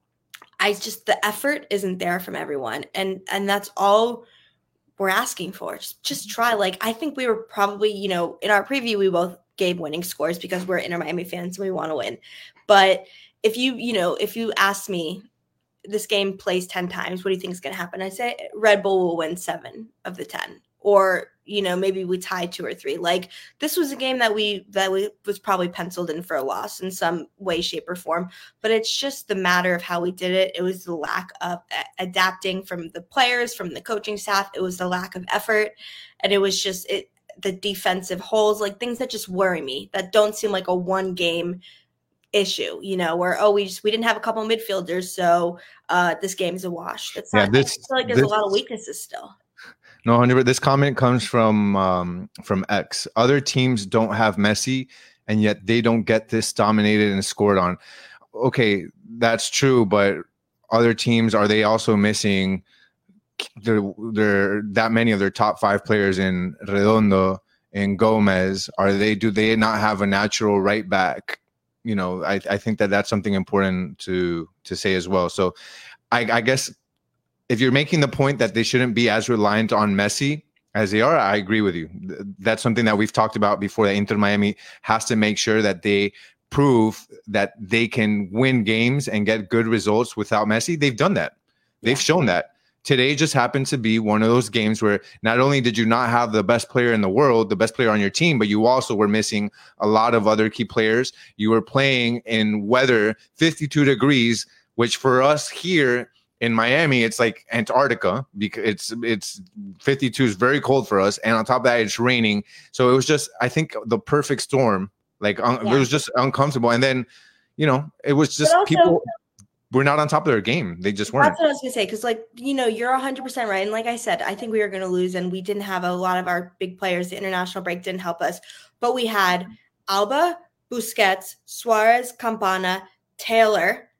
I just, the effort isn't there from everyone. And, and that's all we're asking for. Just, just try. Like, I think we were probably, you know, in our preview, we both gave winning scores because we're Inter Miami fans and we want to win. But if you, you know, if you ask me, this game plays ten times, what do you think is going to happen? I say Red Bull will win seven of the ten. Or, you know, maybe we tie two or three. Like this was a game that we that we was probably penciled in for a loss in some way, shape, or form. But it's just the matter of how we did it. It was the lack of adapting from the players, from the coaching staff. It was the lack of effort, and it was just it the defensive holes, like things that just worry me. That don't seem like a one game issue, you know, where oh we just we didn't have a couple of midfielders, so uh, this game is a wash. It's not. Yeah, this, I feel like there's this, a lot of weaknesses still. No, one hundred percent. This comment comes from um, from X. Other teams don't have Messi, and yet they don't get this dominated and scored on. Okay, that's true, but other teams, are they also missing their, their that many of their top five players in Redondo, in Gomez? Are they do they not have a natural right back? You know, I, I think that that's something important to to say as well. So, I, I guess. If you're making the point that they shouldn't be as reliant on Messi as they are, I agree with you. That's something that we've talked about before, that Inter Miami has to make sure that they prove that they can win games and get good results without Messi. They've done that. They've yeah. shown that. Today just happened to be one of those games where not only did you not have the best player in the world, the best player on your team, but you also were missing a lot of other key players. You were playing in weather fifty-two degrees, which for us here in Miami, it's like Antarctica because it's it's fifty-two is very cold for us, and on top of that, it's raining. So it was just, I think, the perfect storm. Like un- yeah. it was just uncomfortable, and then, you know, it was just also, people were not on top of their game. They just weren't. That's what I was gonna say, because like you know, you're one hundred percent right, and like I said, I think we were gonna lose, and we didn't have a lot of our big players. The international break didn't help us, but we had Alba, Busquets, Suarez, Campana, Taylor,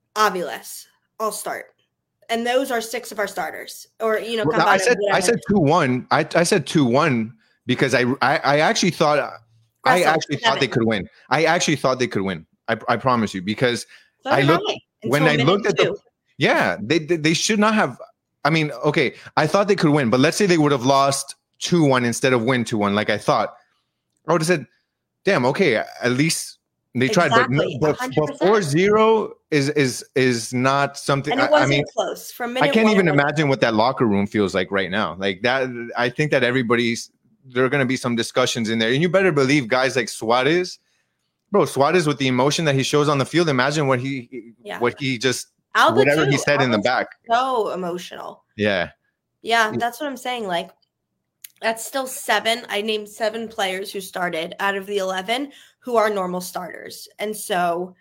Aviles all start. And those are six of our starters, or you know. Well, I said I said two one. I I said two one because I, I I actually thought I actually thought they could win. I actually thought they could win. I I promise you, because so I looked when I looked at the yeah they, they they should not have. I mean, okay, I thought they could win, but let's say they would have lost two one instead of win two one, like I thought. I would have said, "Damn, okay, at least." They exactly. tried, but, but four zero is is is not something. And it wasn't I mean, close. From minute I can't one, even imagine what that locker room feels like right now. Like that, I think that everybody's there are going to be some discussions in there, and you better believe guys like Suarez, bro. Suarez with the emotion that he shows on the field. Imagine what he yeah. what he just Alba whatever too. he said Alba's in the back. So emotional. Yeah. Yeah, that's what I'm saying. Like. That's still seven. I named seven players who started out of the eleven who are normal starters. And so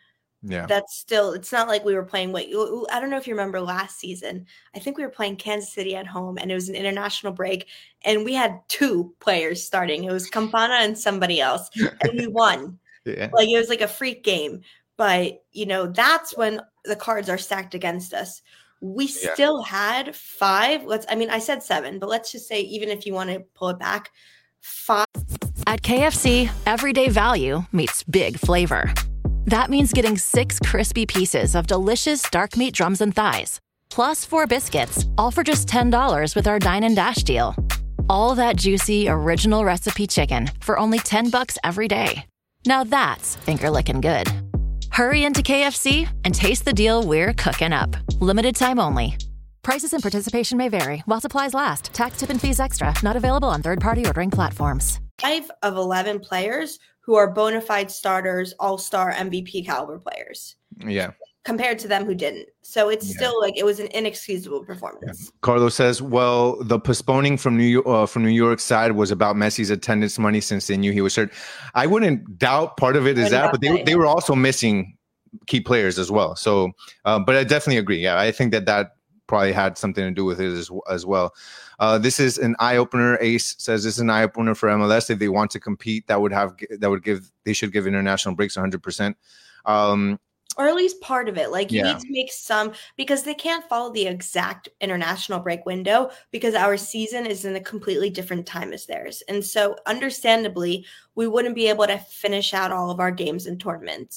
Yeah. That's still, it's not like we were playing what you, I don't know if you remember last season. I think we were playing Kansas City at home and it was an international break and we had two players starting. It was Campana and somebody else and we won. Yeah. Like it was like a freak game. But, you know, that's when the cards are stacked against us. We Yeah. still had five. Let's, I mean, I said seven, but let's just say, even if you want to pull it back, five. At K F C, everyday value meets big flavor. That means getting six crispy pieces of delicious dark meat drums and thighs, plus four biscuits, all for just ten dollars with our Dine and Dash deal. All that juicy, original recipe chicken for only ten bucks every day. Now that's finger-licking good. Hurry into K F C and taste the deal we're cooking up. Limited time only. Prices and participation may vary while supplies last. Tax, tip, and fees extra. Not available on third-party ordering platforms. Five of eleven players who are bona fide starters, all-star M V P caliber players. Yeah. Compared to them who didn't. So it's Yeah. still like it was an inexcusable performance. Carlos says, well, the postponing from New York, uh, from New York's side was about Messi's attendance money since they knew he was hurt. I wouldn't doubt part of it is that, but they, they were also missing key players as well. So, uh, but I definitely agree. Yeah, I think that that probably had something to do with it as, as well. Uh, this is an eye opener. Ace says this is an eye opener for M L S. If they want to compete, that would have that would give they should give international breaks one hundred percent. Um, or at least part of it. Like you Yeah. need to make some, because they can't follow the exact international break window because our season is in a completely different time as theirs. And so understandably, we wouldn't be able to finish out all of our games and tournaments.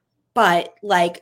But like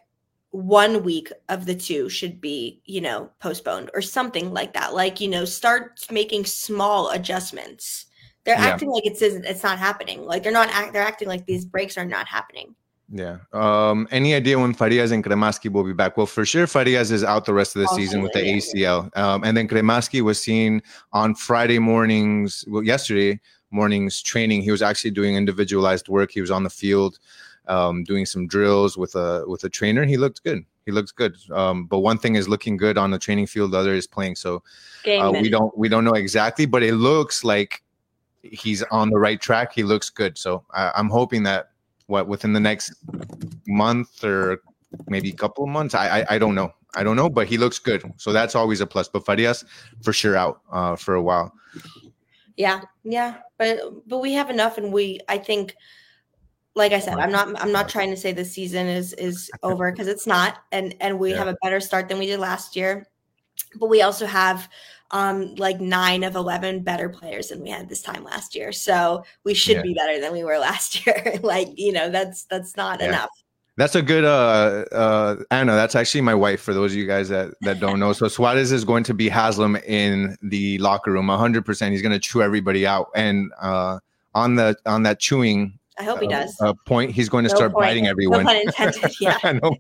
one week of the two should be, you know, postponed or something like that. Like, you know, start making small adjustments. They're Yeah. acting like it's it's not happening. Like they're not act, they're acting like these breaks are not happening. Yeah. Um, any idea when Farias and Kremaski will be back? Well, for sure, Farias is out the rest of the Also, season with the yeah. A C L. Um, and then Kremaski was seen on Friday mornings, well, yesterday morning's training. He was actually doing individualized work. He was on the field um, doing some drills with a with a trainer. He looked good. He looks good. Um, but one thing is looking good on the training field. The other is playing. So Game uh, we minutes. don't we don't know exactly, but it looks like he's on the right track. He looks good. So I, I'm hoping that what within the next month or maybe a couple of months, I, I I don't know. I don't know, but he looks good. So that's always a plus. But Farias for sure out uh, for a while. Yeah, yeah, but but we have enough, and we I think, like I said, I'm not I'm not trying to say the season is is over because it's not, and and we Yeah. have a better start than we did last year, but we also have um like nine of eleven better players than we had this time last year, so we should Yeah. be better than we were last year. Like you know, that's that's not Yeah. enough. That's a good uh uh Anna, that's actually my wife for those of you guys that, that don't know. So Suarez is going to be Haslam in the locker room one hundred percent. He's going to chew everybody out, and uh on the on that chewing I hope he uh, does. uh, point, he's going to No start point. biting No everyone. pun intended. Yeah. No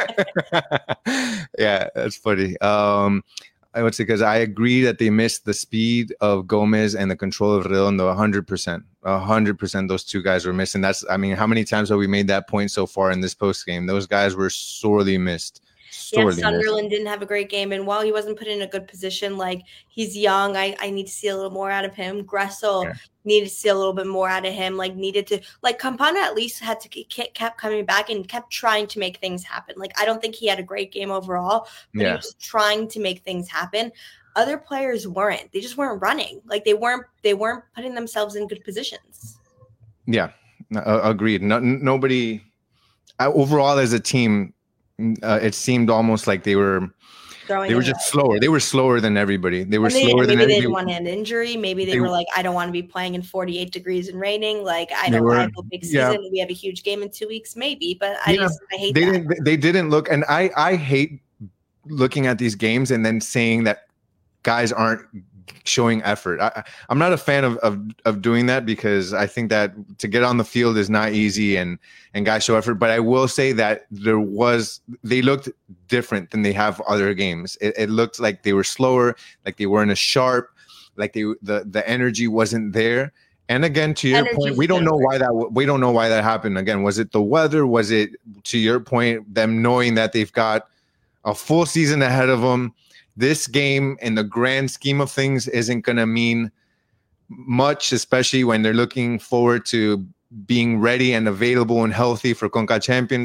pun- yeah, that's funny. Um I would say because I agree that they missed the speed of Gomez and the control of Redondo one hundred percent. one hundred percent those two guys were missing. That's, I mean, how many times have we made that point so far in this post game? Those guys were sorely missed. Yeah, Sorely missed. Sunderland didn't have a great game, and while he wasn't put in a good position, like he's young, I, I need to see a little more out of him. Gressel Yeah. needed to see a little bit more out of him. Like needed to, like Campana at least had to ke- kept coming back and kept trying to make things happen. Like I don't think he had a great game overall, but Yeah. he was trying to make things happen. Other players weren't. They just weren't running. Like they weren't. They weren't putting themselves in good positions. Yeah, uh, agreed. No, nobody uh, overall as a team, uh, it seemed almost like they were Throwing they were it just slower. They were slower than everybody. They were And they, slower than maybe they everybody. had one hand injury. Maybe they, They- were like, I don't want to be playing in forty-eight degrees and raining. Like I They don't were- want a big season. yeah. We have a huge game in two weeks, maybe. But I Yeah. just I hate They that. didn't. They didn't look. And I I hate looking at these games and then saying that guys aren't showing effort. I, I'm not a fan of, of of doing that because I think that to get on the field is not easy and and guys show effort. But I will say that there was they looked different than they have other games. It, it looked like they were slower, like they weren't as sharp, like they the the energy wasn't there. And again, to your Energy's point, we don't know different. why that we don't know why that happened. Again, was it the weather? Was it, to your point, them knowing that they've got a full season ahead of them? This game, in the grand scheme of things, isn't going to mean much, especially when they're looking forward to being ready and available and healthy for Conca Champions.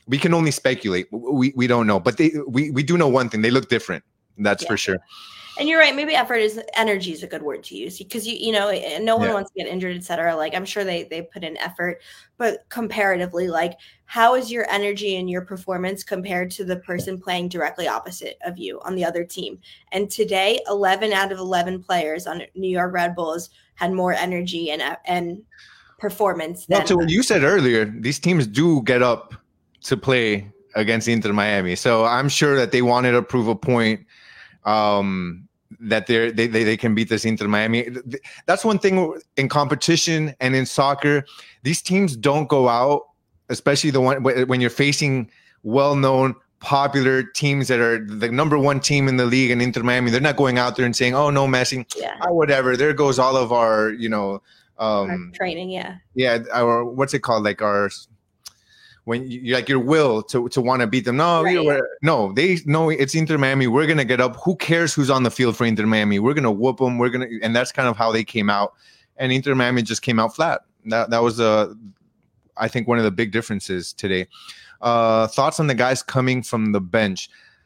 we can only speculate. We we don't know, but they we we do know one thing: they look different. That's yeah. for sure. And you're right. Maybe effort is energy is a good word to use because you you know no one yeah. wants to get injured, et cetera. Like I'm sure they they put in effort, but comparatively, like how is your energy and your performance compared to the person playing directly opposite of you on the other team? And today, eleven out of eleven players on New York Red Bulls had more energy and and performance. Well, than to what you said earlier, these teams do get up to play against Inter Miami, so I'm sure that they wanted to prove a point. Um, that they're, they they they can beat this Inter Miami. That's one thing in competition and in soccer. These teams don't go out, especially the one when you're facing well-known, popular teams that are the number one team in the league and Inter Miami. They're not going out there and saying, "Oh no, Messi, yeah. oh, whatever." There goes all of our, you know, um, our training. Yeah, yeah. Our what's it called? Like our. When you like your will to, to want to beat them. No, right. we no, they know it's Inter Miami. We're going to get up. Who cares who's on the field for Inter Miami? We're going to whoop them. We're going to, and that's kind of how they came out. And Inter Miami just came out flat. That that was, uh, I think, one of the big differences today. Uh, thoughts on the guys coming from the bench?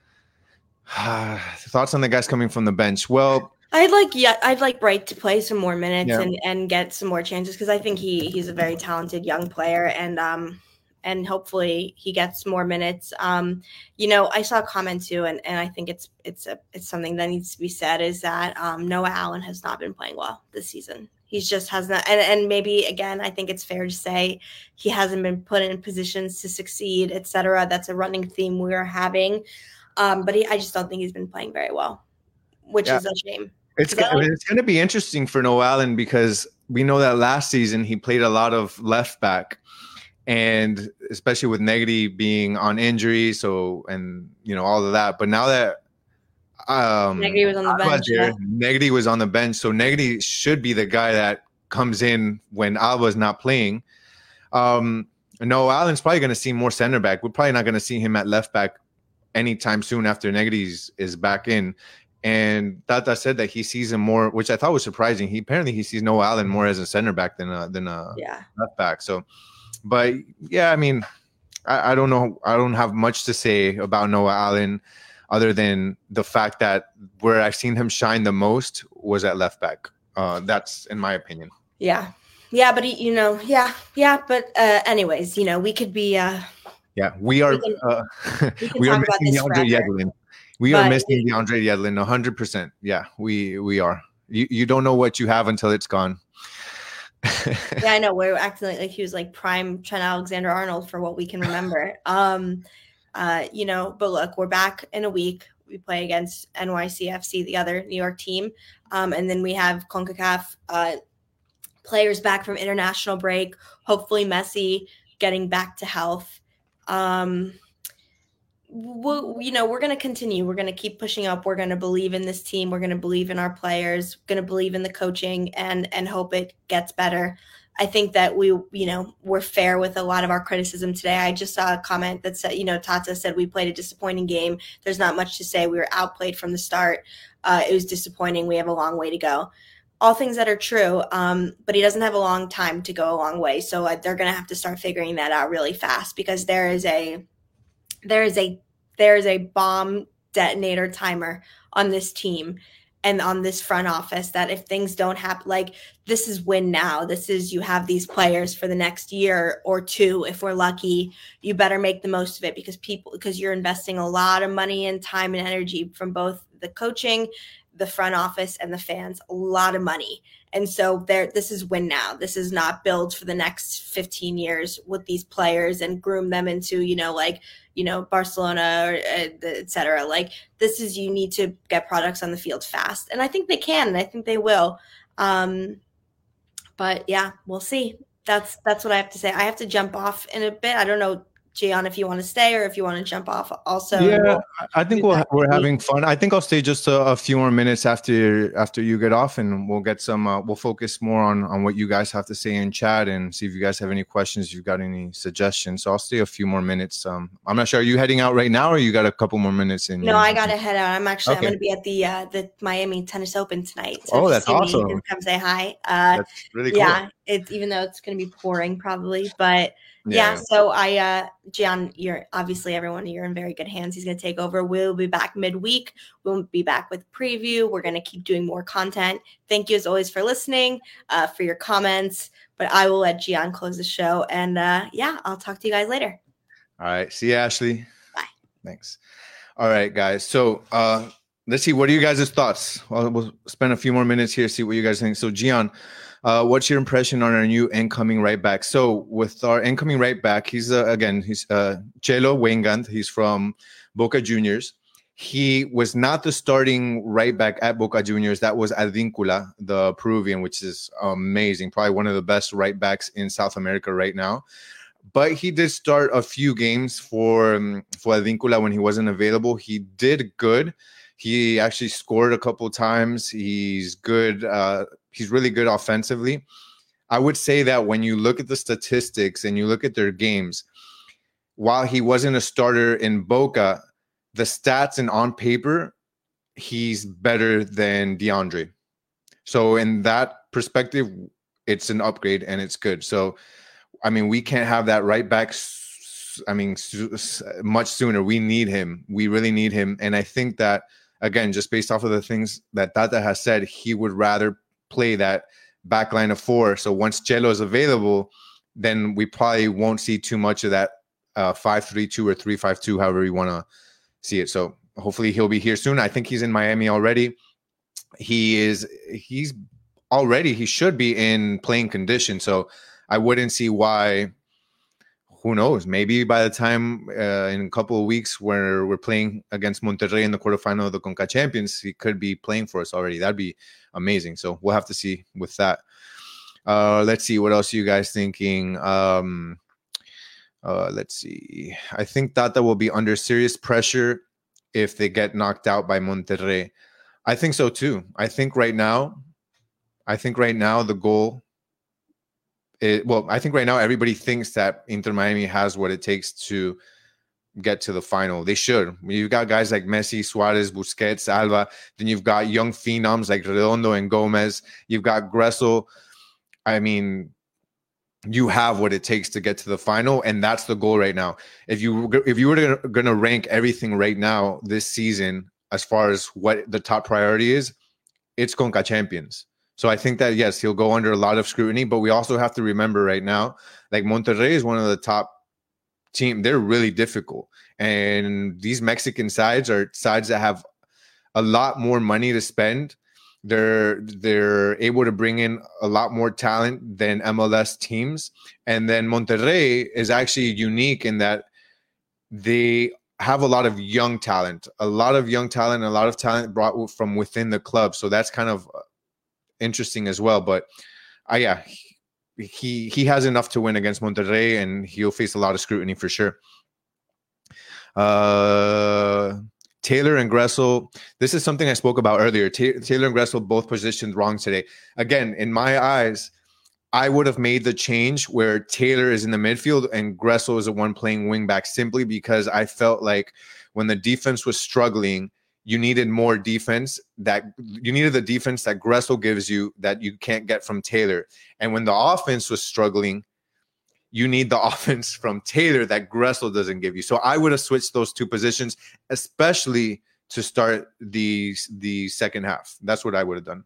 Thoughts on the guys coming from the bench? Well, I'd like yeah, I'd like Bright to play some more minutes yeah. and, and get some more chances because I think he he's a very talented young player and um. and hopefully he gets more minutes. Um, you know, I saw a comment too, and, and I think it's it's a it's something that needs to be said is that um, Noah Allen has not been playing well this season. He's just has not, and, and maybe again, I think it's fair to say he hasn't been put in positions to succeed, et cetera. That's a running theme we are having, um, but he, I just don't think he's been playing very well, which yeah. is a shame. It's I mean, it's going to be interesting for Noah Allen because we know that last season he played a lot of left back. And especially with Negri being on injury, so and you know all of that. But now that um, Negri was on the bench, there, yeah. Negri was on the bench, so Negri should be the guy that comes in when Alba's not playing. Um, no, Allen's probably going to see more center back. We're probably not going to see him at left back anytime soon after Negri's is back in. And Tata said that he sees him more, which I thought was surprising. He apparently he sees Noah Allen more as a center back than a, than a yeah. left back. So. But yeah, I mean, I, I don't know. I don't have much to say about Noah Allen other than the fact that where I've seen him shine the most was at left back. Uh, that's in my opinion. Yeah. Yeah. But, he, you know, yeah. Yeah. But uh, anyways, you know, we could be. Uh, yeah, we are. We, can, uh, we, we are missing DeAndre Yedlin. We but, are missing DeAndre Yedlin one hundred percent. Yeah, we, we are. You, you don't know what you have until it's gone. Yeah, I know. We're acting like, like he was like prime Trent Alexander-Arnold for what we can remember. Um, uh, you know, but look, we're back in a week. We play against N Y C F C, the other New York team. Um, and then we have CONCACAF uh, players back from international break. Hopefully Messi getting back to health. Um, we'll, you know, we're going to continue. We're going to keep pushing up. We're going to believe in this team. We're going to believe in our players, going to believe in the coaching and, and hope it gets better. I think that we, you know, we're fair with a lot of our criticism today. I just saw a comment that said, you know, Tata said we played a disappointing game. There's not much to say. We were outplayed from the start. Uh, it was disappointing. We have a long way to go. All things that are true, um, but he doesn't have a long time to go a long way. So uh, they're going to have to start figuring that out really fast because there is a, there is a, there is a bomb detonator timer on this team and on this front office that if things don't happen, like this is win now. This is you have these players for the next year or two. If we're lucky, you better make the most of it because people, because you're investing a lot of money and time and energy from both the coaching, the front office and the fans, a lot of money. And so there, this is win now. This is not build for the next fifteen years with these players and groom them into, you know, like, you know, Barcelona, or, uh, et cetera. Like this is, you need to get products on the field fast. And I think they can, and I think they will. Um, but yeah, we'll see. That's, that's what I have to say. I have to jump off in a bit. I don't know, Gian, if you want to stay or if you want to jump off also. Yeah, we'll I think we'll, we're having fun. I think I'll stay just a, a few more minutes after after you get off, and we'll get some, uh, we'll focus more on, on what you guys have to say in chat and see if you guys have any questions, if you've got any suggestions. So I'll stay a few more minutes. Um, I'm not sure, are you heading out right now or you got a couple more minutes in? No, I got to head out. I'm actually, okay. I'm going to be at the uh, the Miami Tennis Open tonight. So oh, that's awesome. Me, come say hi. Uh, that's really cool. Yeah. It's even though it's going to be pouring probably, but Yeah. yeah. So I, uh, Gian, you're obviously everyone. You're in very good hands. He's going to take over. We'll be back midweek. We'll be back with preview. We're going to keep doing more content. Thank you as always for listening, uh, for your comments. But I will let Gian close the show, and uh, yeah, I'll talk to you guys later. All right. See you, Ashley. Bye. Thanks. All right, guys. So uh, let's see. What are you guys' thoughts? Well, we'll spend a few more minutes here, see what you guys think. So, Gian, uh, what's your impression on our new incoming right back? So, with our incoming right back, he's, uh, again, he's uh, Chelo Weingand. He's from Boca Juniors. He was not the starting right back at Boca Juniors. That was Advíncula, the Peruvian, which is amazing. Probably one of the best right backs in South America right now. But he did start a few games for um, for Advíncula when he wasn't available. He did good. He actually scored a couple times. He's good. Uh, he's really good offensively. I would say that when you look at the statistics and you look at their games, while he wasn't a starter in Boca, the stats and on paper, he's better than DeAndre. So in that perspective, it's an upgrade and it's good. So I mean, we can't have that right back. I mean, much sooner. We need him. We really need him. And I think that, again, just based off of the things that Tata has said, he would rather play that back line of four. So once Chelo is available, then we probably won't see too much of that uh, five three two or three five two, however you want to see it. So hopefully he'll be here soon. I think he's in Miami already. He is. He's already. He should be in playing condition. So I wouldn't see why. Who knows? Maybe by the time uh, in a couple of weeks where we're playing against Monterrey in the quarterfinal of the Conca Champions, he could be playing for us already. That'd be amazing. So we'll have to see with that. Uh, let's see. What else are you guys thinking? Um, uh, let's see. I think Tata will be under serious pressure if they get knocked out by Monterrey. I think so too. I think right now, I think right now the goal It, well, I think right now everybody thinks that Inter Miami has what it takes to get to the final. They should. You've got guys like Messi, Suarez, Busquets, Alba. Then you've got young phenoms like Redondo and Gomez. You've got Gressel. I mean, you have what it takes to get to the final, and that's the goal right now. If you if you were going to rank everything right now this season as far as what the top priority is, it's Conca Champions. So I think that, yes, he'll go under a lot of scrutiny, but we also have to remember right now, like Monterrey is one of the top team. They're really difficult. And these Mexican sides are sides that have a lot more money to spend. They're they're able to bring in a lot more talent than M L S teams. And then Monterrey is actually unique in that they have a lot of young talent, a lot of young talent, a lot of talent brought from within the club. So that's kind of interesting as well. But uh, yeah, he he has enough to win against Monterrey, and he'll face a lot of scrutiny for sure. Uh, Taylor and Gressel, this is something I spoke about earlier. Ta- Taylor and Gressel both positioned wrong today. Again, in my eyes, I would have made the change where Taylor is in the midfield and Gressel is the one playing wing back, simply because I felt like when the defense was struggling, you needed more defense that you needed the defense that Gressel gives you that you can't get from Taylor. And when the offense was struggling, you need the offense from Taylor that Gressel doesn't give you. So I would have switched those two positions, especially to start the, the second half. That's what I would have done.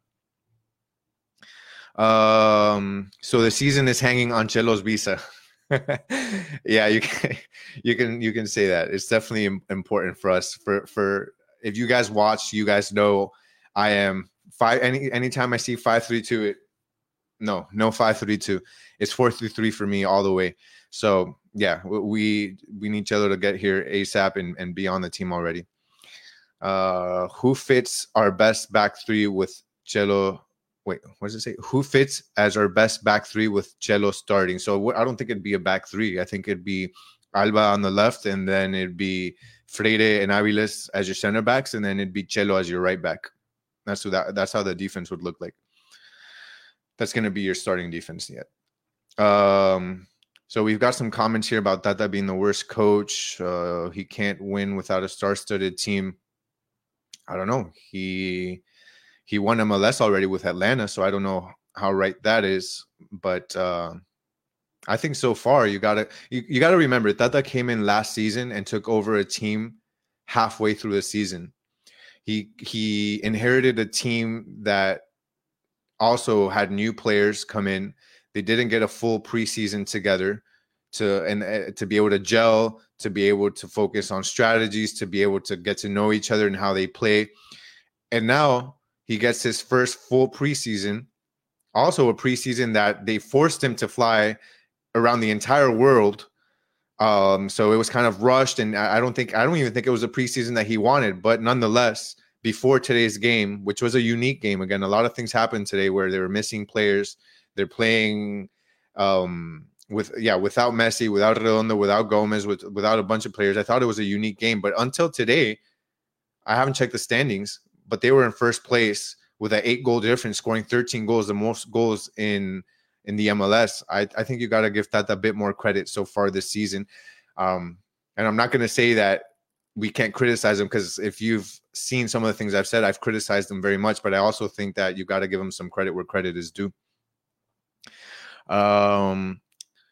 Um, so the season is hanging on Chelo's visa. Yeah, you can, you can, you can say that. It's definitely important for us. For, for if you guys watch, you guys know I am five. Any anytime I see five three two, it no, no five three two. It's four three three for me all the way. So yeah, we we need Chelo to get here ASAP and, and be on the team already. Uh, who fits our best back three with Chelo? Wait, what does it say? Who fits as our best back three with Chelo starting? So I don't think it'd be a back three. I think it'd be Alba on the left, and then it'd be Freire and Aviles as your center backs, and then it'd be Chelo as your right back. That's what that, that's how the defense would look like. That's going to be your starting defense yet. Um, so we've got some comments here about Tata being the worst coach. Uh, he can't win without a star-studded team. I don't know. He he won M L S already with Atlanta, so I don't know how right that is. But uh, I think so far you gotta you, you gotta remember Tata came in last season and took over a team halfway through the season. He he inherited a team that also had new players come in. They didn't get a full preseason together to and uh, to be able to gel, to be able to focus on strategies, to be able to get to know each other and how they play. And now he gets his first full preseason, also a preseason that they forced him to fly around the entire world. Um, so it was kind of rushed, and I don't think I don't even think it was a preseason that he wanted. But nonetheless, before today's game, which was a unique game, again, a lot of things happened today where they were missing players. They're playing um, with yeah without Messi, without Redondo, without Gomez, with, without a bunch of players. I thought it was a unique game, but until today, I haven't checked the standings, but they were in first place with an eight goal difference, scoring thirteen goals, the most goals in. in the M L S. I, I think you got to give Tata a bit more credit so far this season. Um, and I'm not going to say that we can't criticize him, because if you've seen some of the things I've said, I've criticized him very much, but I also think that you got to give him some credit where credit is due. Um,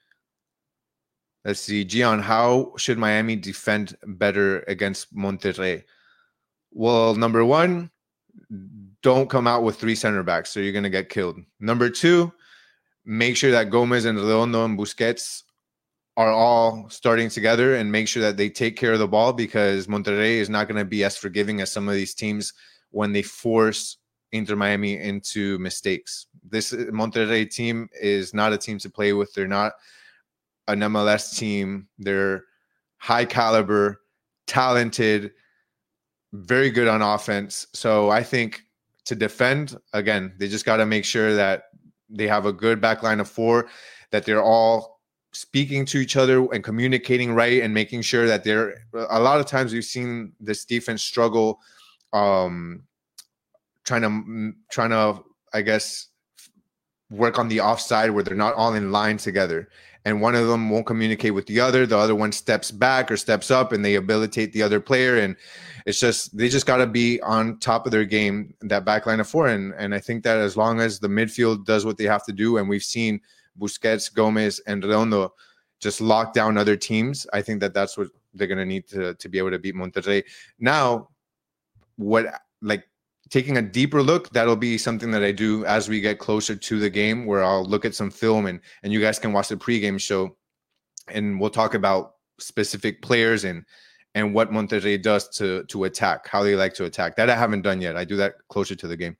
let's see. Gian, how should Miami defend better against Monterrey? Well, number one, don't come out with three center backs, so you're going to get killed. Number two, make sure that Gomez and Redondo and Busquets are all starting together, and make sure that they take care of the ball, because Monterrey is not going to be as forgiving as some of these teams when they force Inter Miami into mistakes. This Monterrey team is not a team to play with. They're not an M L S team. They're high caliber, talented, very good on offense. So I think to defend, again, they just got to make sure that they have a good back line of four, that they're all speaking to each other and communicating right, and making sure that they're – a lot of times we've seen this defense struggle um, trying to, trying to, I guess, work on the offside where they're not all in line together. And one of them won't communicate with the other. The other one steps back or steps up, and they habilitate the other player. And it's just, they just got to be on top of their game, that back line of four. And, and I think that as long as the midfield does what they have to do, and we've seen Busquets, Gomez, and Redondo just lock down other teams, I think that that's what they're going to need to to be able to beat Monterrey. Now, what, like, taking a deeper look, that'll be something that I do as we get closer to the game, where I'll look at some film, and, and you guys can watch the pregame show, and we'll talk about specific players and and what Monterrey does to to attack, how they like to attack. That I haven't done yet. I do that closer to the game.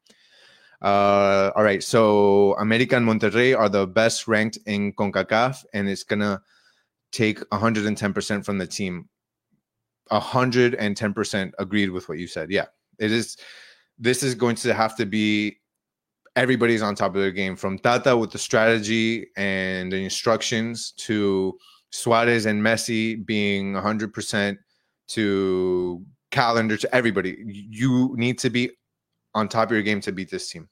Uh, all right, so America and Monterrey are the best ranked in CONCACAF, and it's going to take one hundred ten percent from the team. one hundred ten percent agreed with what you said. Yeah, it is. This is going to have to be everybody's on top of their game, from Tata with the strategy and the instructions, to Suarez and Messi being one hundred percent, to Calendar, to everybody. You need to be on top of your game to beat this team.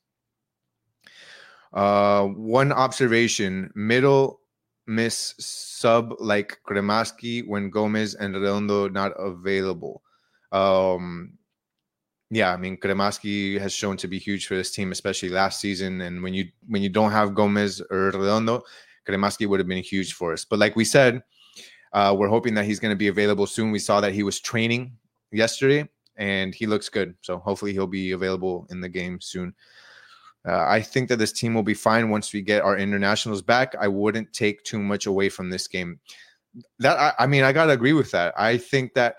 Uh, one observation, middle miss sub like Cremaschi when Gomez and Redondo not available. Um, Yeah, I mean, Cremaschi has shown to be huge for this team, especially last season. And when you when you don't have Gomez or Redondo, Cremaschi would have been huge for us. But like we said, uh, we're hoping that he's going to be available soon. We saw that he was training yesterday, and he looks good. So hopefully he'll be available in the game soon. Uh, I think that this team will be fine once we get our internationals back. I wouldn't take too much away from this game. That I, I mean, I got to agree with that. I think that...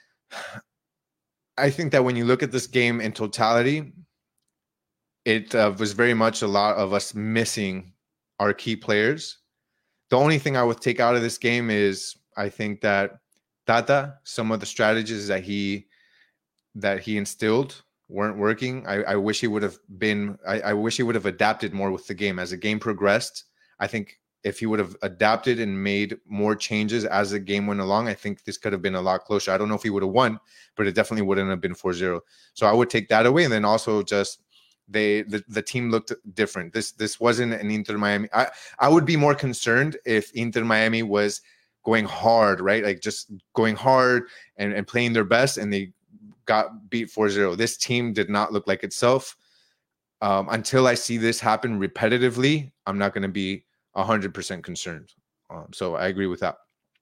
I think that when you look at this game in totality, it uh, was very much a lot of us missing our key players. The only thing I would take out of this game is I think that Tata, some of the strategies that he that he instilled weren't working. I, I wish he would have been. I, I wish he would have adapted more with the game as the game progressed. I think if he would have adapted and made more changes as the game went along, I think this could have been a lot closer. I don't know if he would have won, but it definitely wouldn't have been four zero. So I would take that away. And then also just they the, the team looked different. This this wasn't an Inter Miami. I, I would be more concerned if Inter Miami was going hard, right? Like just going hard and, and playing their best, and they got beat four zero. This team did not look like itself. um, until I see this happen repetitively, I'm not going to be one hundred percent concerned. Um, so I agree with that.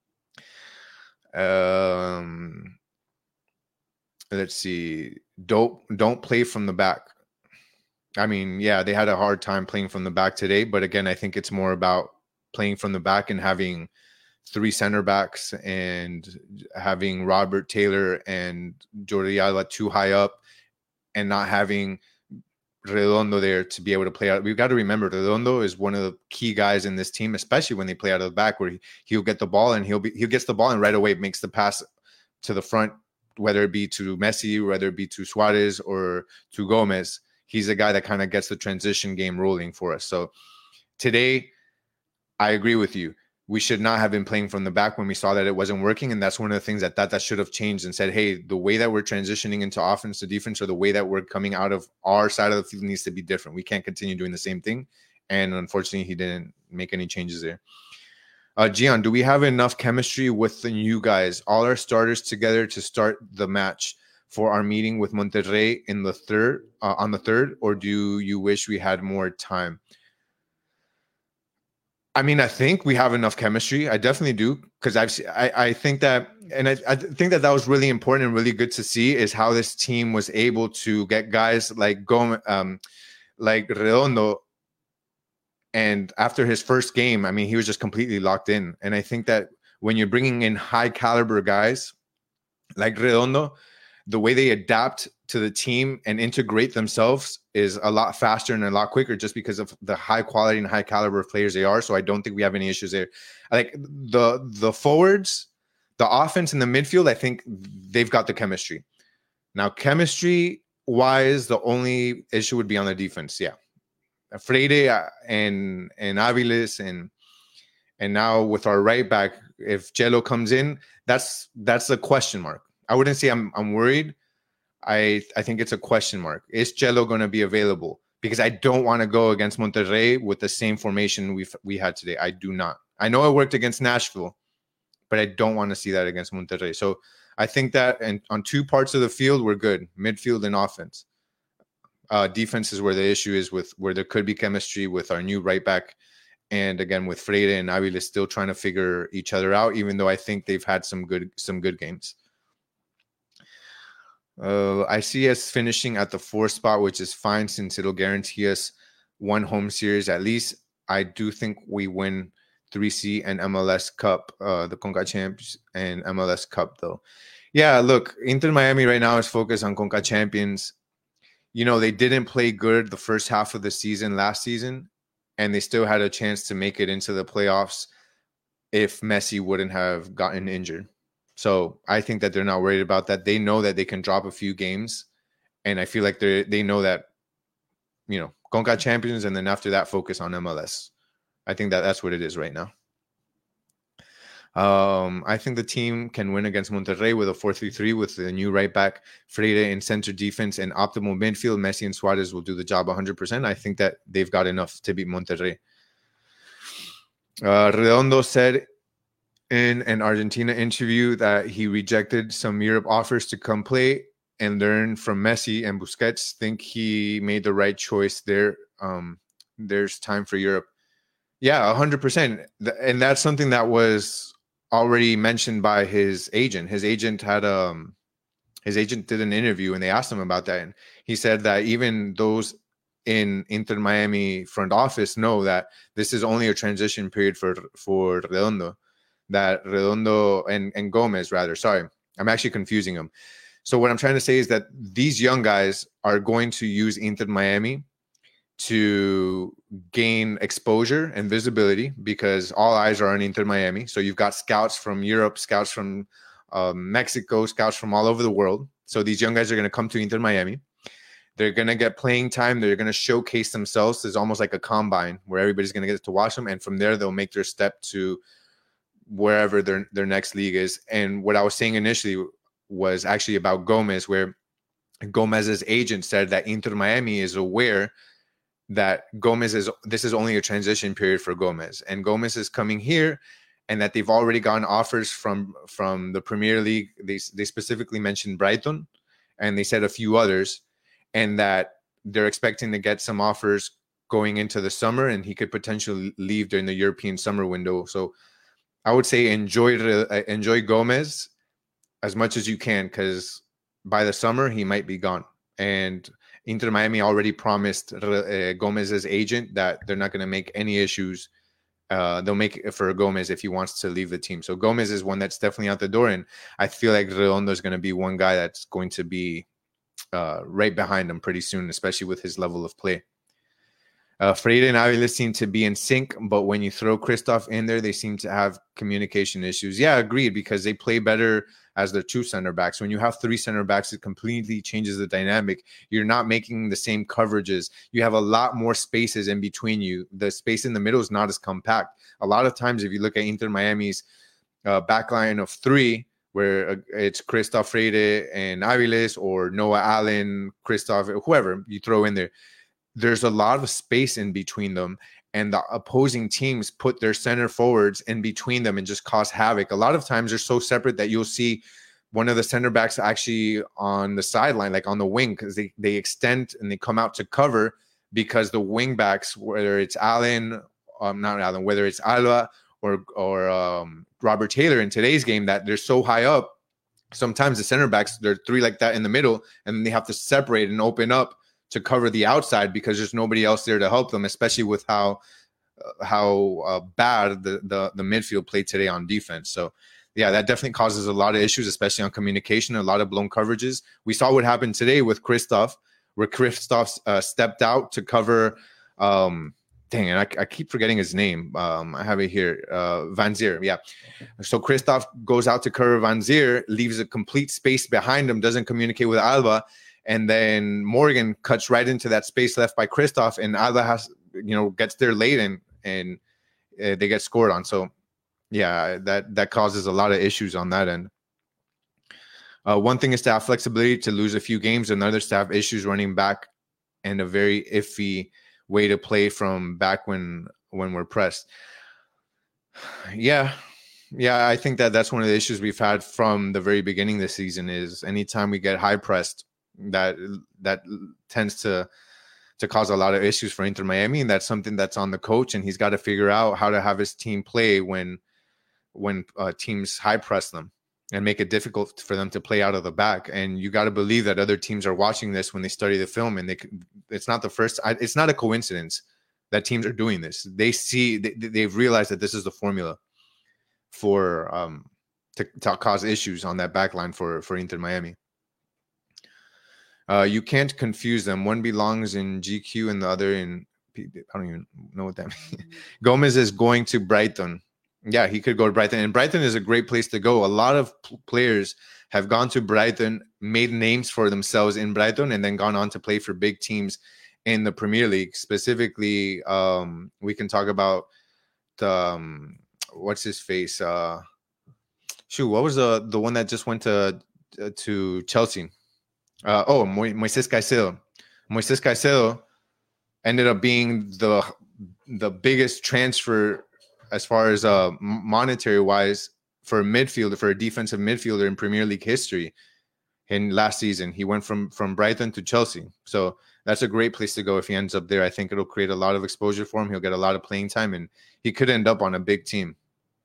Um, let's see. Don't don't play from the back. I mean, yeah, they had a hard time playing from the back today, but again, I think it's more about playing from the back and having three center backs and having Robert Taylor and Jordi Alba too high up and not having Redondo there to be able to play out. We've got to remember Redondo is one of the key guys in this team, especially when they play out of the back, where he, he'll get the ball and he'll be he gets the ball and right away makes the pass to the front, whether it be to Messi, whether it be to Suarez or to Gomez. He's a guy that kind of gets the transition game rolling for us. So today, I agree with you. We should not have been playing from the back when we saw that it wasn't working. And that's one of the things that that, that should have changed and said, hey, the way that we're transitioning into offense to defense, or the way that we're coming out of our side of the field, needs to be different. We can't continue doing the same thing. And unfortunately, he didn't make any changes there. Uh, Gian, do we have enough chemistry with the new guys, all our starters together to start the match for our meeting with Monterrey in the third, uh, on the third, or do you wish we had more time? I mean, I think we have enough chemistry. I definitely do, because I've I, I think that, and I, I think that that was really important and really good to see, is how this team was able to get guys like Gomez, um, like Redondo. And after his first game, I mean, he was just completely locked in. And I think that when you're bringing in high caliber guys like Redondo, the way they adapt to the team and integrate themselves is a lot faster and a lot quicker, just because of the high quality and high caliber of players they are. So I don't think we have any issues there. Like the the forwards, the offense and the midfield, I think they've got the chemistry. Now, chemistry wise, the only issue would be on the defense. Yeah. Freire and and Aviles and and now with our right back, if Chelo comes in, that's that's a question mark. I wouldn't say I'm I'm worried. I I think it's a question mark. Is Chelo going to be available? Because I don't want to go against Monterrey with the same formation we we had today. I do not. I know it worked against Nashville, but I don't want to see that against Monterrey. So I think that and on two parts of the field, we're good, midfield and offense. Uh, defense is where the issue is, with where there could be chemistry with our new right back. And again, with Freire and Aviles still trying to figure each other out, even though I think they've had some good some good games. Uh, I see us finishing at the fourth spot, which is fine since it'll guarantee us one home series at least. I do think we win three C and M L S Cup, uh, the Conca Champions and M L S Cup, though. Yeah, look, Inter Miami right now is focused on Conca Champions. You know, they didn't play good the first half of the season last season, and they still had a chance to make it into the playoffs if Messi wouldn't have gotten injured. So I think that they're not worried about that. They know that they can drop a few games, and I feel like they they know that, you know, Conca Champions, and then after that, focus on M L S. I think that that's what it is right now. Um, I think the team can win against Monterrey with a four three three with the new right back, Freire in center defense, and optimal midfield. Messi and Suarez will do the job one hundred percent. I think that they've got enough to beat Monterrey. Uh, Redondo said in an Argentina interview that he rejected some Europe offers to come play and learn from Messi and Busquets. Think he made the right choice there. Um, there's time for Europe. Yeah, one hundred percent. And that's something that was already mentioned by his agent. His agent had um his agent did an interview and they asked him about that. And he said that even those in Inter Miami front office know that this is only a transition period for for Redondo. That Redondo and, and Gomez, rather. Sorry, I'm actually confusing them. So what I'm trying to say is that these young guys are going to use Inter Miami to gain exposure and visibility, because all eyes are on Inter Miami. So you've got scouts from Europe, scouts from um, Mexico, scouts from all over the world. So these young guys are going to come to Inter Miami. They're going to get playing time. They're going to showcase themselves. It's almost like a combine where everybody's going to get to watch them. And from there, they'll make their step to wherever their, their next league is. And what I was saying initially was actually about Gomez, where Gomez's agent said that Inter Miami is aware that Gomez is, this is only a transition period for Gomez, and Gomez is coming here, and that they've already gotten offers from, from the Premier League. They, they specifically mentioned Brighton, and they said a few others, and that they're expecting to get some offers going into the summer, and he could potentially leave during the European summer window. So I would say enjoy enjoy Gomez as much as you can, because by the summer he might be gone. And Inter Miami already promised uh, Gomez's agent that they're not going to make any issues. Uh, they'll make it for Gomez if he wants to leave the team. So Gomez is one that's definitely out the door, and I feel like Redondo is going to be one guy that's going to be uh, right behind him pretty soon, especially with his level of play. Uh, Freire and Avila seem to be in sync, but when you throw Christoph in there, they seem to have communication issues. Yeah, agreed, because they play better as their two center backs. When you have three center backs, it completely changes the dynamic. You're not making the same coverages. You have a lot more spaces in between you. The space in the middle is not as compact. A lot of times, if you look at Inter Miami's uh, backline of three, where uh, it's Christoph Freire and Aviles, or Noah Allen, Christoph, whoever you throw in there, there's a lot of space in between them, and the opposing teams put their center forwards in between them and just cause havoc. A lot of times they're so separate that you'll see one of the center backs actually on the sideline, like on the wing, because they, they extend and they come out to cover, because the wing backs, whether it's Allen, um, not Allen, whether it's Alba or, or um, Robert Taylor in today's game, that they're so high up, sometimes the center backs, they're three like that in the middle, and then they have to separate and open up to cover the outside because there's nobody else there to help them, especially with how uh, how uh, bad the, the the midfield played today on defense. So yeah, that definitely causes a lot of issues, especially on communication, a lot of blown coverages. We saw what happened today with Christoph, where Christoph uh, stepped out to cover um dang it, I, I keep forgetting his name. Um, I have it here. Uh, Van Zier, yeah. So Christoph goes out to cover Van Zier, leaves a complete space behind him, doesn't communicate with Alba, and then Morgan cuts right into that space left by Christoph, and Alba has, you know, gets there late, and and uh, they get scored on. So yeah, that that causes a lot of issues on that end. Uh, one thing is to have flexibility to lose a few games. Another is to have issues running back, and a very iffy way to play from back when when we're pressed. Yeah. Yeah, I think that that's one of the issues we've had from the very beginning this season, is anytime we get high pressed, that that tends to to cause a lot of issues for Inter Miami, and that's something that's on the coach, and he's got to figure out how to have his team play when when uh, teams high press them and make it difficult for them to play out of the back. And you got to believe that other teams are watching this when they study the film, and they it's not the first it's not a coincidence that teams are doing this. They see they, they've realized that this is the formula for um to, to cause issues on that back line for for Inter Miami. Uh, you can't confuse them. One belongs in G Q and the other in I don't even know what that means. Gomez is going to Brighton. Yeah, he could go to Brighton, and Brighton is a great place to go. A lot of p- players have gone to Brighton, made names for themselves in Brighton, and then gone on to play for big teams in the Premier League. Specifically, um, we can talk about the um, what's his face? Uh, shoot, what was the the one that just went to uh, to Chelsea? Uh, oh, Mo- Moises Caicedo. Moises Caicedo ended up being the the biggest transfer as far as uh, monetary wise for a midfielder, for a defensive midfielder in Premier League history. In last season, he went from from Brighton to Chelsea, so that's a great place to go if he ends up there. I think it'll create a lot of exposure for him. He'll get a lot of playing time, and he could end up on a big team.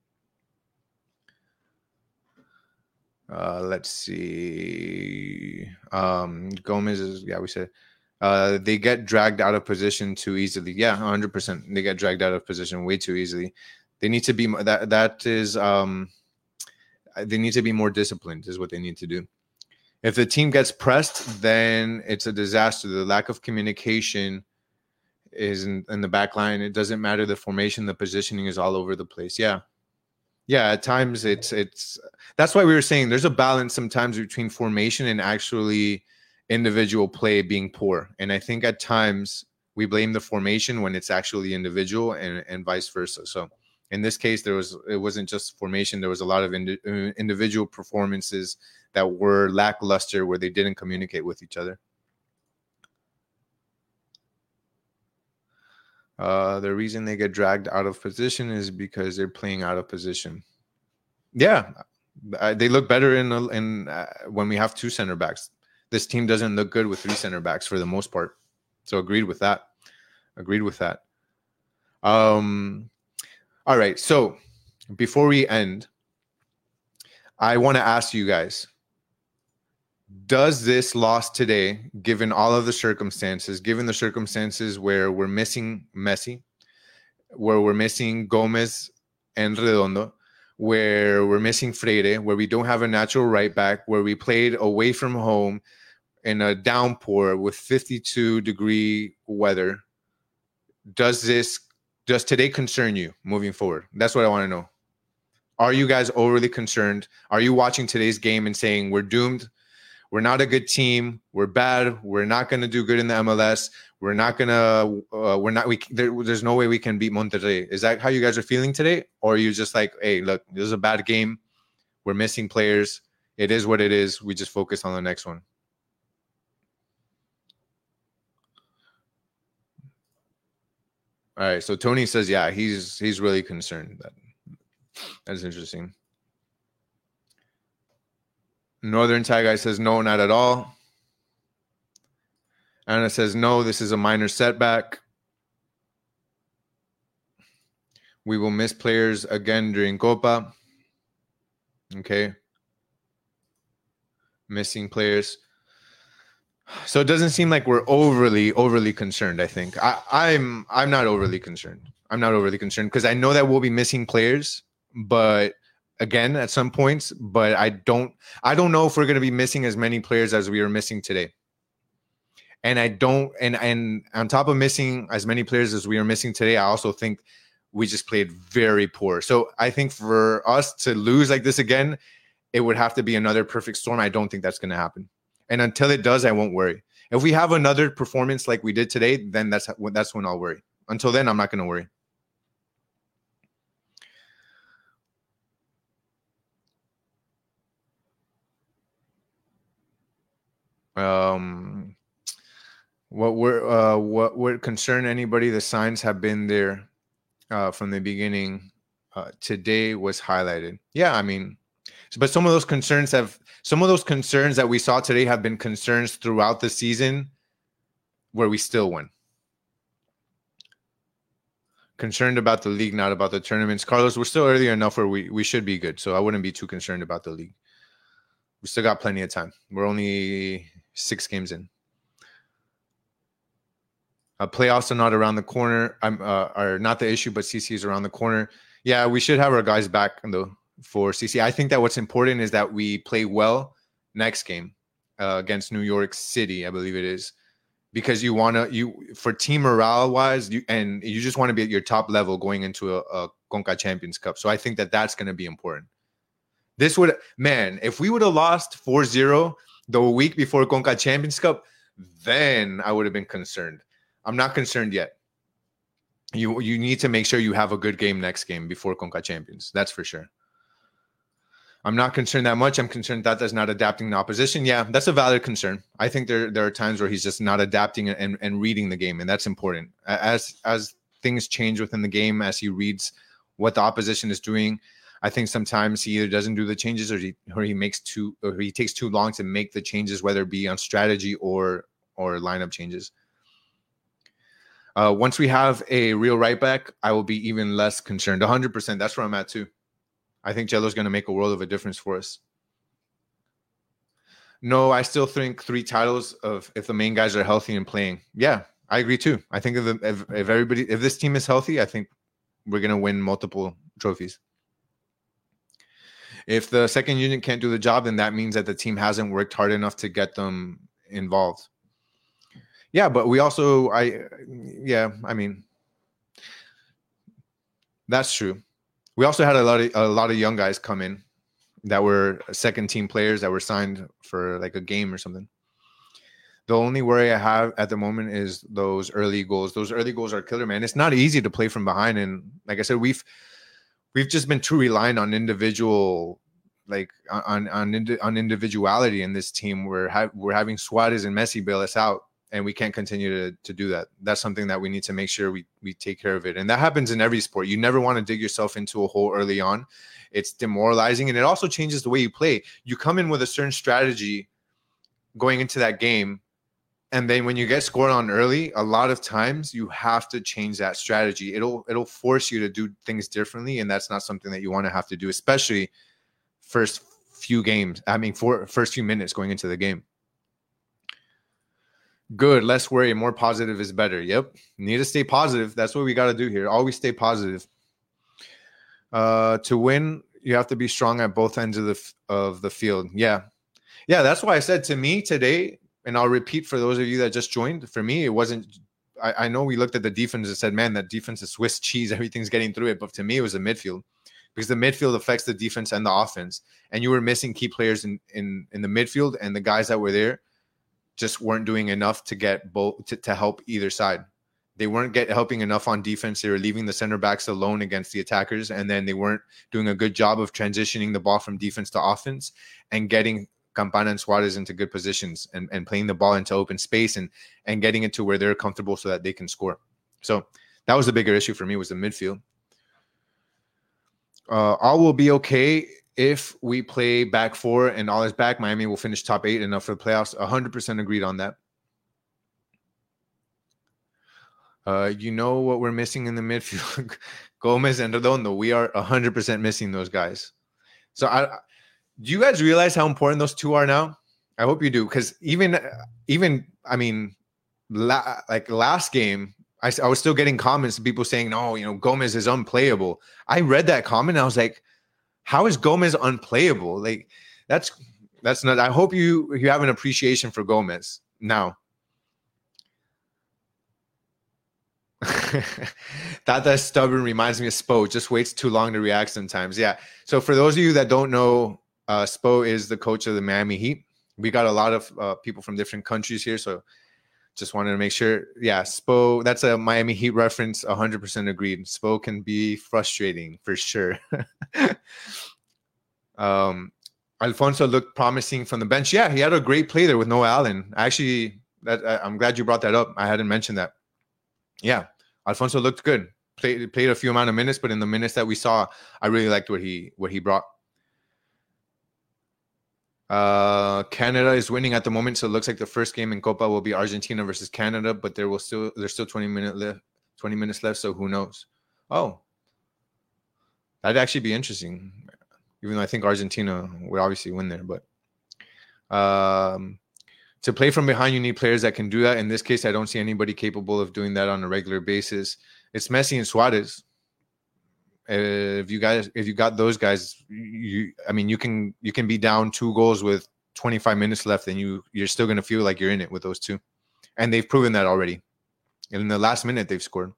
Uh, let's see. Um, Gomez is, yeah, we said uh, they get dragged out of position too easily. Yeah, one hundred percent. They get dragged out of position way too easily. They need to be, that, that is, um, they need to be more disciplined is what they need to do. If the team gets pressed, then it's a disaster. The lack of communication is in, in the back line. It doesn't matter the formation, the positioning is all over the place. Yeah. Yeah, at times it's it's that's why we were saying there's a balance sometimes between formation and actually individual play being poor. And I think at times we blame the formation when it's actually individual, and, and vice versa. So in this case, there was it wasn't just formation. There was a lot of indi- individual performances that were lackluster, where they didn't communicate with each other. Uh, the reason they get dragged out of position is because they're playing out of position. Yeah, uh, they look better in in uh, when we have two center backs. This team doesn't look good with three center backs for the most part. So agreed with that. Agreed with that. Um, all right. So before we end, I want to ask you guys, does this loss today, given all of the circumstances, given the circumstances where we're missing Messi, where we're missing Gomez and Redondo, where we're missing Freire, where we don't have a natural right back, where we played away from home in a downpour with fifty-two degree weather, does this, does today concern you moving forward? That's what I want to know. Are you guys overly concerned? Are you watching today's game and saying we're doomed? We're not a good team. We're bad. We're not going to do good in the M L S. We're not going to, uh, we're not, we, there, there's no way we can beat Monterrey. Is that how you guys are feeling today? Or are you just like, hey, look, this is a bad game. We're missing players. It is what it is. We just focus on the next one. All right. So Tony says, yeah, he's, he's really concerned. That, that's interesting. Northern Tie Guy says, no, not at all. Anna says, no, this is a minor setback. We will miss players again during Copa. Okay. Missing players. So it doesn't seem like we're overly, overly concerned, I think. I, I'm I'm not overly concerned. I'm not overly concerned because I know that we'll be missing players, but again, at some points, but I don't I don't know if we're going to be missing as many players as we are missing today. And I don't and and on top of missing as many players as we are missing today, I also think we just played very poor. So I think for us to lose like this again, it would have to be another perfect storm. I don't think that's going to happen. And until it does, I won't worry. If we have another performance like we did today, then that's that's when I'll worry. Until then, I'm not going to worry. Um, what would uh, what would concern anybody? The signs have been there uh, from the beginning. Uh, today was highlighted. Yeah, I mean, but some of those concerns have some of those concerns that we saw today have been concerns throughout the season, where we still win. Concerned about the league, not about the tournaments. Carlos, we're still early enough where we we should be good, so I wouldn't be too concerned about the league. We still got plenty of time. We're only six games in. Uh, playoffs are not around the corner. I'm uh, are not the issue, but C C is around the corner. Yeah, we should have our guys back though for C C. I think that what's important is that we play well next game uh, against New York City, I believe it is, because you want to you for team morale wise, you and you just want to be at your top level going into a, a Conca Champions Cup. So I think that that's going to be important. This would, man, if we would have lost four zero the week before Conca Champions Cup, then I would have been concerned. I'm not concerned yet. You you need to make sure you have a good game next game before Conca Champions. That's for sure. I'm not concerned that much. I'm concerned that that's not adapting the opposition. Yeah, that's a valid concern. I think there there are times where he's just not adapting and, and reading the game, and that's important. As as things change within the game, as he reads what the opposition is doing, I think sometimes he either doesn't do the changes or he or he makes too or he takes too long to make the changes, whether it be on strategy or or lineup changes. Uh, once we have a real right back, I will be even less concerned. one hundred percent. That's where I'm at too. I think Jello's going to make a world of a difference for us. No, I still think three titles of if the main guys are healthy and playing. Yeah, I agree too. I think if, the, if, if everybody, if this team is healthy, I think we're going to win multiple trophies. If the second unit can't do the job, then that means that the team hasn't worked hard enough to get them involved. Yeah, but we also, I, yeah, I mean, that's true. We also had a lot of a lot of young guys come in that were second team players that were signed for like a game or something. The only worry I have at the moment is those early goals. Those early goals are killer, man. It's not easy to play from behind, and like I said, we've we've just been too reliant on individual, like on on on individuality in this team. We're ha- we're having Suarez and Messi bail us out. And we can't continue to, to do that. That's something that we need to make sure we, we take care of it. And that happens in every sport. You never want to dig yourself into a hole early on. It's demoralizing. And it also changes the way you play. You come in with a certain strategy going into that game And then when you get scored on early, a lot of times you have to change that strategy. It'll it'll force you to do things differently, and that's not something that you want to have to do, especially first few games. I mean, for first few minutes going into the game. Good, less worry, more positive is better. Yep, need to stay positive. That's what we got to do here. Always stay positive. Uh, to win, you have to be strong at both ends of the of the field. Yeah, yeah. That's why I said to me today. And I'll repeat for those of you that just joined. For me, it wasn't. I, I know we looked at the defense and said, "Man, that defense is Swiss cheese. Everything's getting through it." But to me, it was the midfield, because the midfield affects the defense and the offense. And you were missing key players in in, in the midfield, and the guys that were there just weren't doing enough to get both to, to help either side. They weren't get helping enough on defense. They were leaving the center backs alone against the attackers, and then they weren't doing a good job of transitioning the ball from defense to offense and getting Campana and Suarez into good positions and, and playing the ball into open space and and getting it to where they're comfortable so that they can score. So that was the bigger issue for me, was the midfield. Uh, all will be okay if we play back four and all is back. Miami will finish top eight, enough for the playoffs. one hundred percent agreed on that. Uh, you know what we're missing in the midfield? Gomez and Redondo. We are one hundred percent missing those guys. So I... Do you guys realize how important those two are now? I hope you do, because even, even I mean, la- like last game, I, I was still getting comments of people saying, no, you know, Gomez is unplayable. I read that comment and I was like, how is Gomez unplayable? Like, that's that's not. I hope you you have an appreciation for Gomez now. that that stubborn reminds me of Spo. Just waits too long to react sometimes. Yeah. So for those of you that don't know, Uh, Spo is the coach of the Miami Heat. We got a lot of uh, people from different countries here, so just wanted to make sure. Yeah, Spo, that's a Miami Heat reference. one hundred percent agreed. Spo can be frustrating for sure. um, Alfonso looked promising from the bench. Yeah, he had a great play there with Noah Allen. Actually, that I, I'm glad you brought that up. I hadn't mentioned that. Yeah, Alfonso looked good. Played played a few amount of minutes, but in the minutes that we saw, I really liked what he what he brought. Uh, Canada is winning at the moment, so it looks like the first game in Copa will be Argentina versus Canada, but there will still there's still twenty minutes left, twenty minutes left, so who knows? Oh, that'd actually be interesting. Even though I think Argentina would obviously win there, but um, to play from behind, you need players that can do that. In this case, I don't see anybody capable of doing that on a regular basis. It's Messi and Suarez. Uh, if you guys, if you got those guys, you, I mean, you can you can be down two goals with twenty-five minutes left, and you you're still gonna feel like you're in it with those two, and they've proven that already. And in the last minute, they've scored.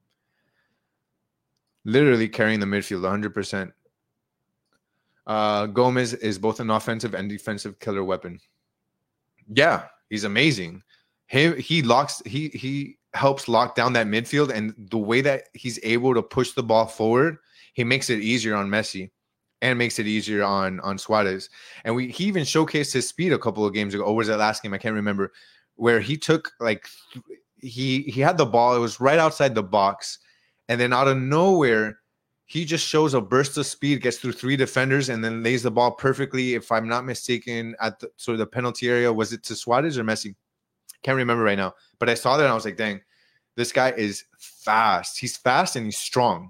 Literally carrying the midfield, one hundred percent. Uh, Gomez is both an offensive and defensive killer weapon. Yeah, he's amazing. He he locks he he. helps lock down that midfield, and the way that he's able to push the ball forward, he makes it easier on Messi and makes it easier on on Suarez. And we he even showcased his speed a couple of games ago. Or was that last game? I can't remember. Where he took like he he had the ball. It was right outside the box, and then out of nowhere, he just shows a burst of speed, gets through three defenders, and then lays the ball perfectly. If I'm not mistaken, at the sort of the penalty area, was it to Suarez or Messi? Can't remember right now, but I saw that and I was like, dang, this guy is fast. He's fast and he's strong.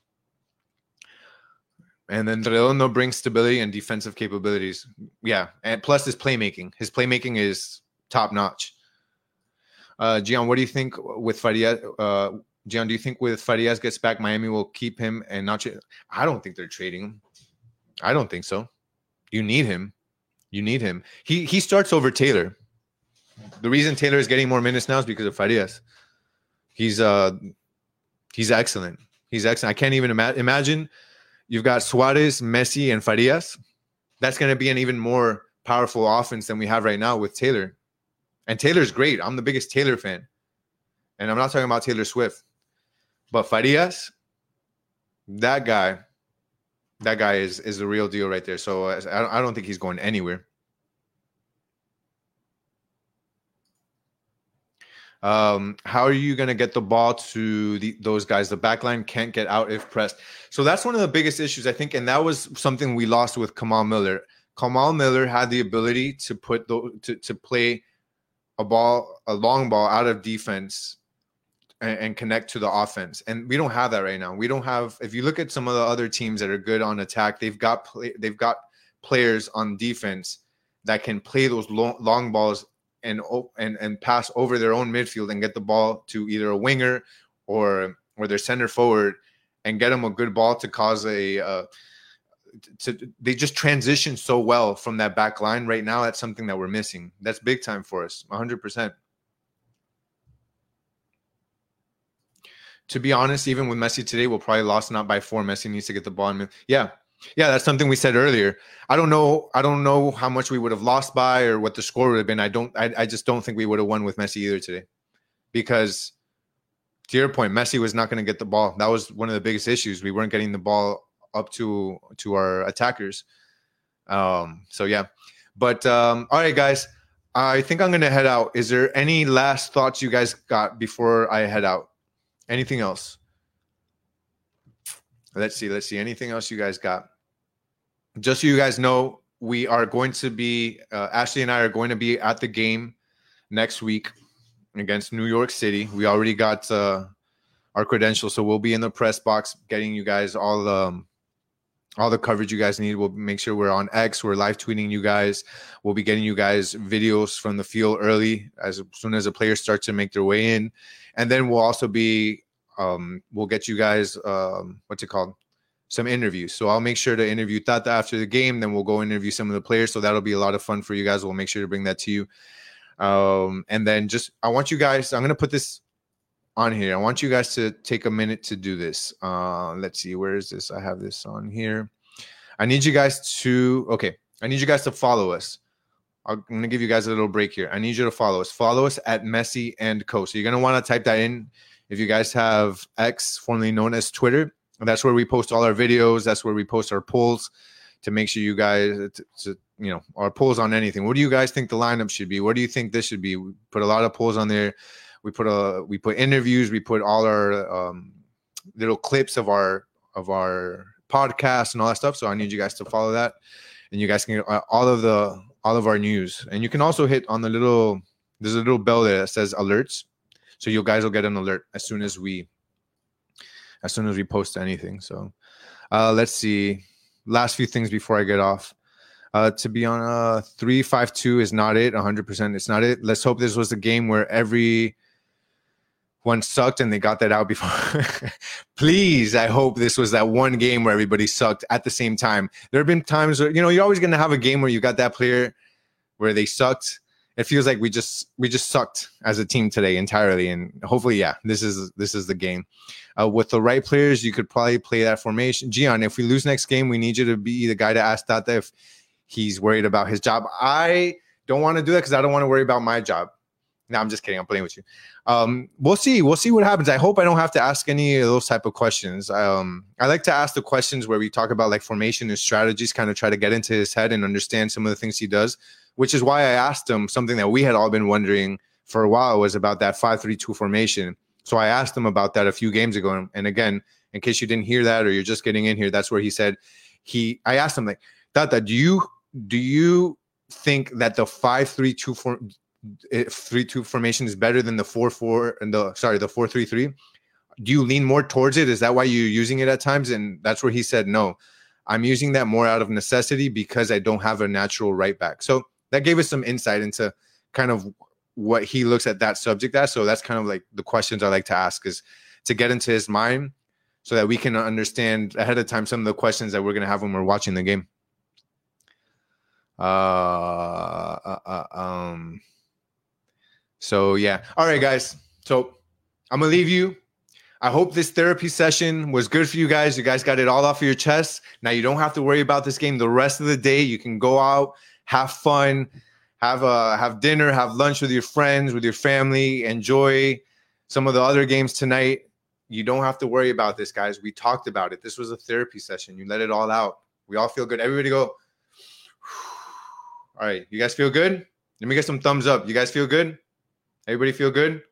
And then Redondo brings stability and defensive capabilities. Yeah, and plus his playmaking. His playmaking is top notch. Uh, Gian, what do you think with Farias? Uh, Gian, do you think with Farias gets back, Miami will keep him and not? Tra- I don't think they're trading him. I don't think so. You need him. You need him. He he starts over Taylor. The reason Taylor is getting more minutes now is because of Farias. He's uh he's excellent. He's excellent. I can't even ima- imagine you've got Suarez, Messi, and Farias. That's going to be an even more powerful offense than we have right now with Taylor. And Taylor's great. I'm the biggest Taylor fan. And I'm not talking about Taylor Swift. But Farias, that guy, that guy is, is the real deal right there. So I, I don't think he's going anywhere. Um, how are you going to get the ball to the, those guys? The backline can't get out if pressed. So that's one of the biggest issues, I think. And that was something we lost with Kamal Miller. Kamal Miller had the ability to put the, to, to play a ball, a long ball out of defense and, and connect to the offense. And we don't have that right now. We don't have, if you look at some of the other teams that are good on attack, they've got, play, they've got players on defense that can play those long, long balls and, and, and pass over their own midfield and get the ball to either a winger or, or their center forward and get them a good ball to cause a, uh, to, they just transition so well from that back line right now. That's something that we're missing. That's big time for us. one hundred percent. To be honest, even with Messi today, we'll probably lost not by four. Messi needs to get the ball. In. Yeah. Yeah. That's something we said earlier. I don't know. I don't know how much we would have lost by or what the score would have been. I don't, I, I just don't think we would have won with Messi either today, because to your point, Messi was not going to get the ball. That was one of the biggest issues. We weren't getting the ball up to to our attackers. Um, so yeah, but um, all right, guys, I think I'm gonna head out. Is there any last thoughts you guys got before I head out? Anything else? Let's see. Let's see. Anything else you guys got? Just so you guys know, we are going to be uh, Ashley and I are going to be at the game next week against New York City. We already got uh, our credentials, so we'll be in the press box getting you guys all um, all the coverage you guys need. We'll make sure we're on X. We're live tweeting you guys. We'll be getting you guys videos from the field early as soon as the players start to make their way in. And then we'll also be, um, we'll get you guys, um, what's it called? Some interviews. So I'll make sure to interview Tata after the game. Then we'll go interview some of the players. So that'll be a lot of fun for you guys. We'll make sure to bring that to you. Um, and then just, I want you guys, I'm going to put this on here. I want you guys to take a minute to do this. Uh, let's see, where is this? I have this on here. I need you guys to, okay, I need you guys to follow us. I'm going to give you guys a little break here. I need you to follow us. Follow us at Messi and Co. So you're going to want to type that in. If you guys have X, formerly known as Twitter, that's where we post all our videos. That's where we post our polls to make sure you guys, to, to, you know, our polls on anything. What do you guys think the lineup should be? What do you think this should be? We put a lot of polls on there. We put a we put interviews. We put all our um, little clips of our of our podcast and all that stuff. So I need you guys to follow that, and you guys can get all of the all of our news. And you can also hit on the little there's a little bell there that says alerts, so you guys will get an alert as soon as we as soon as we post anything. So uh, let's see. Last few things before I get off. Uh, to be on uh, three five two is not it. one hundred percent it's not it. Let's hope this was a game where every one sucked and they got that out before. Please, I hope this was that one game where everybody sucked at the same time. There have been times where, you know, you're always going to have a game where you got that player where they sucked. It feels like we just we just sucked as a team today entirely. And hopefully, yeah, this is this is the game. Uh, with the right players, you could probably play that formation. Gian, if we lose next game, we need you to be the guy to ask Tata if he's worried about his job. I don't want to do that because I don't want to worry about my job. No, I'm just kidding. I'm playing with you. Um, we'll see. We'll see what happens. I hope I don't have to ask any of those type of questions. Um, I like to ask the questions where we talk about like formation and strategies, kind of try to get into his head and understand some of the things he does, which is why I asked him something that we had all been wondering for a while was about that five three two formation. So I asked him about that a few games ago. And again, in case you didn't hear that or you're just getting in here, that's where he said he, I asked him like, Tata, do you, do you think that the five three two form, three two formation is better than the four four and the sorry the four three three? Do you lean more towards it? Is that why you're using it at times? And that's where he said, no, I'm using that more out of necessity because I don't have a natural right back. So that gave us some insight into kind of what he looks at that subject as. So that's kind of like the questions I like to ask, is to get into his mind so that we can understand ahead of time some of the questions that we're going to have when we're watching the game. Uh, uh, uh um. So, yeah. All right, guys. So I'm going to leave you. I hope this therapy session was good for you guys. You guys got it all off of your chest. Now you don't have to worry about this game the rest of the day. You can go out, have fun, have a, have dinner, have lunch with your friends, with your family. Enjoy some of the other games tonight. You don't have to worry about this, guys. We talked about it. This was a therapy session. You let it all out. We all feel good. Everybody go. All right. You guys feel good? Let me get some thumbs up. You guys feel good? Everybody feel good?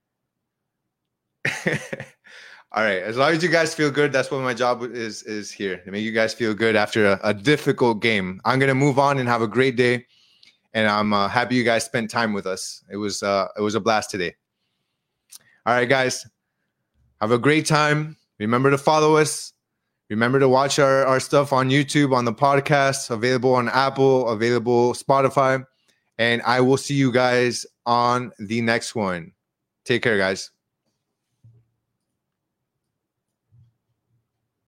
All right. As long as you guys feel good, that's what my job is is here, to make you guys feel good after a, a difficult game. I'm going to move on and have a great day. And I'm uh, happy you guys spent time with us. It was uh, it was a blast today. All right, guys. Have a great time. Remember to follow us. Remember to watch our, our stuff on YouTube, on the podcast, available on Apple, available Spotify. And I will see you guys on the next one. Take care, guys.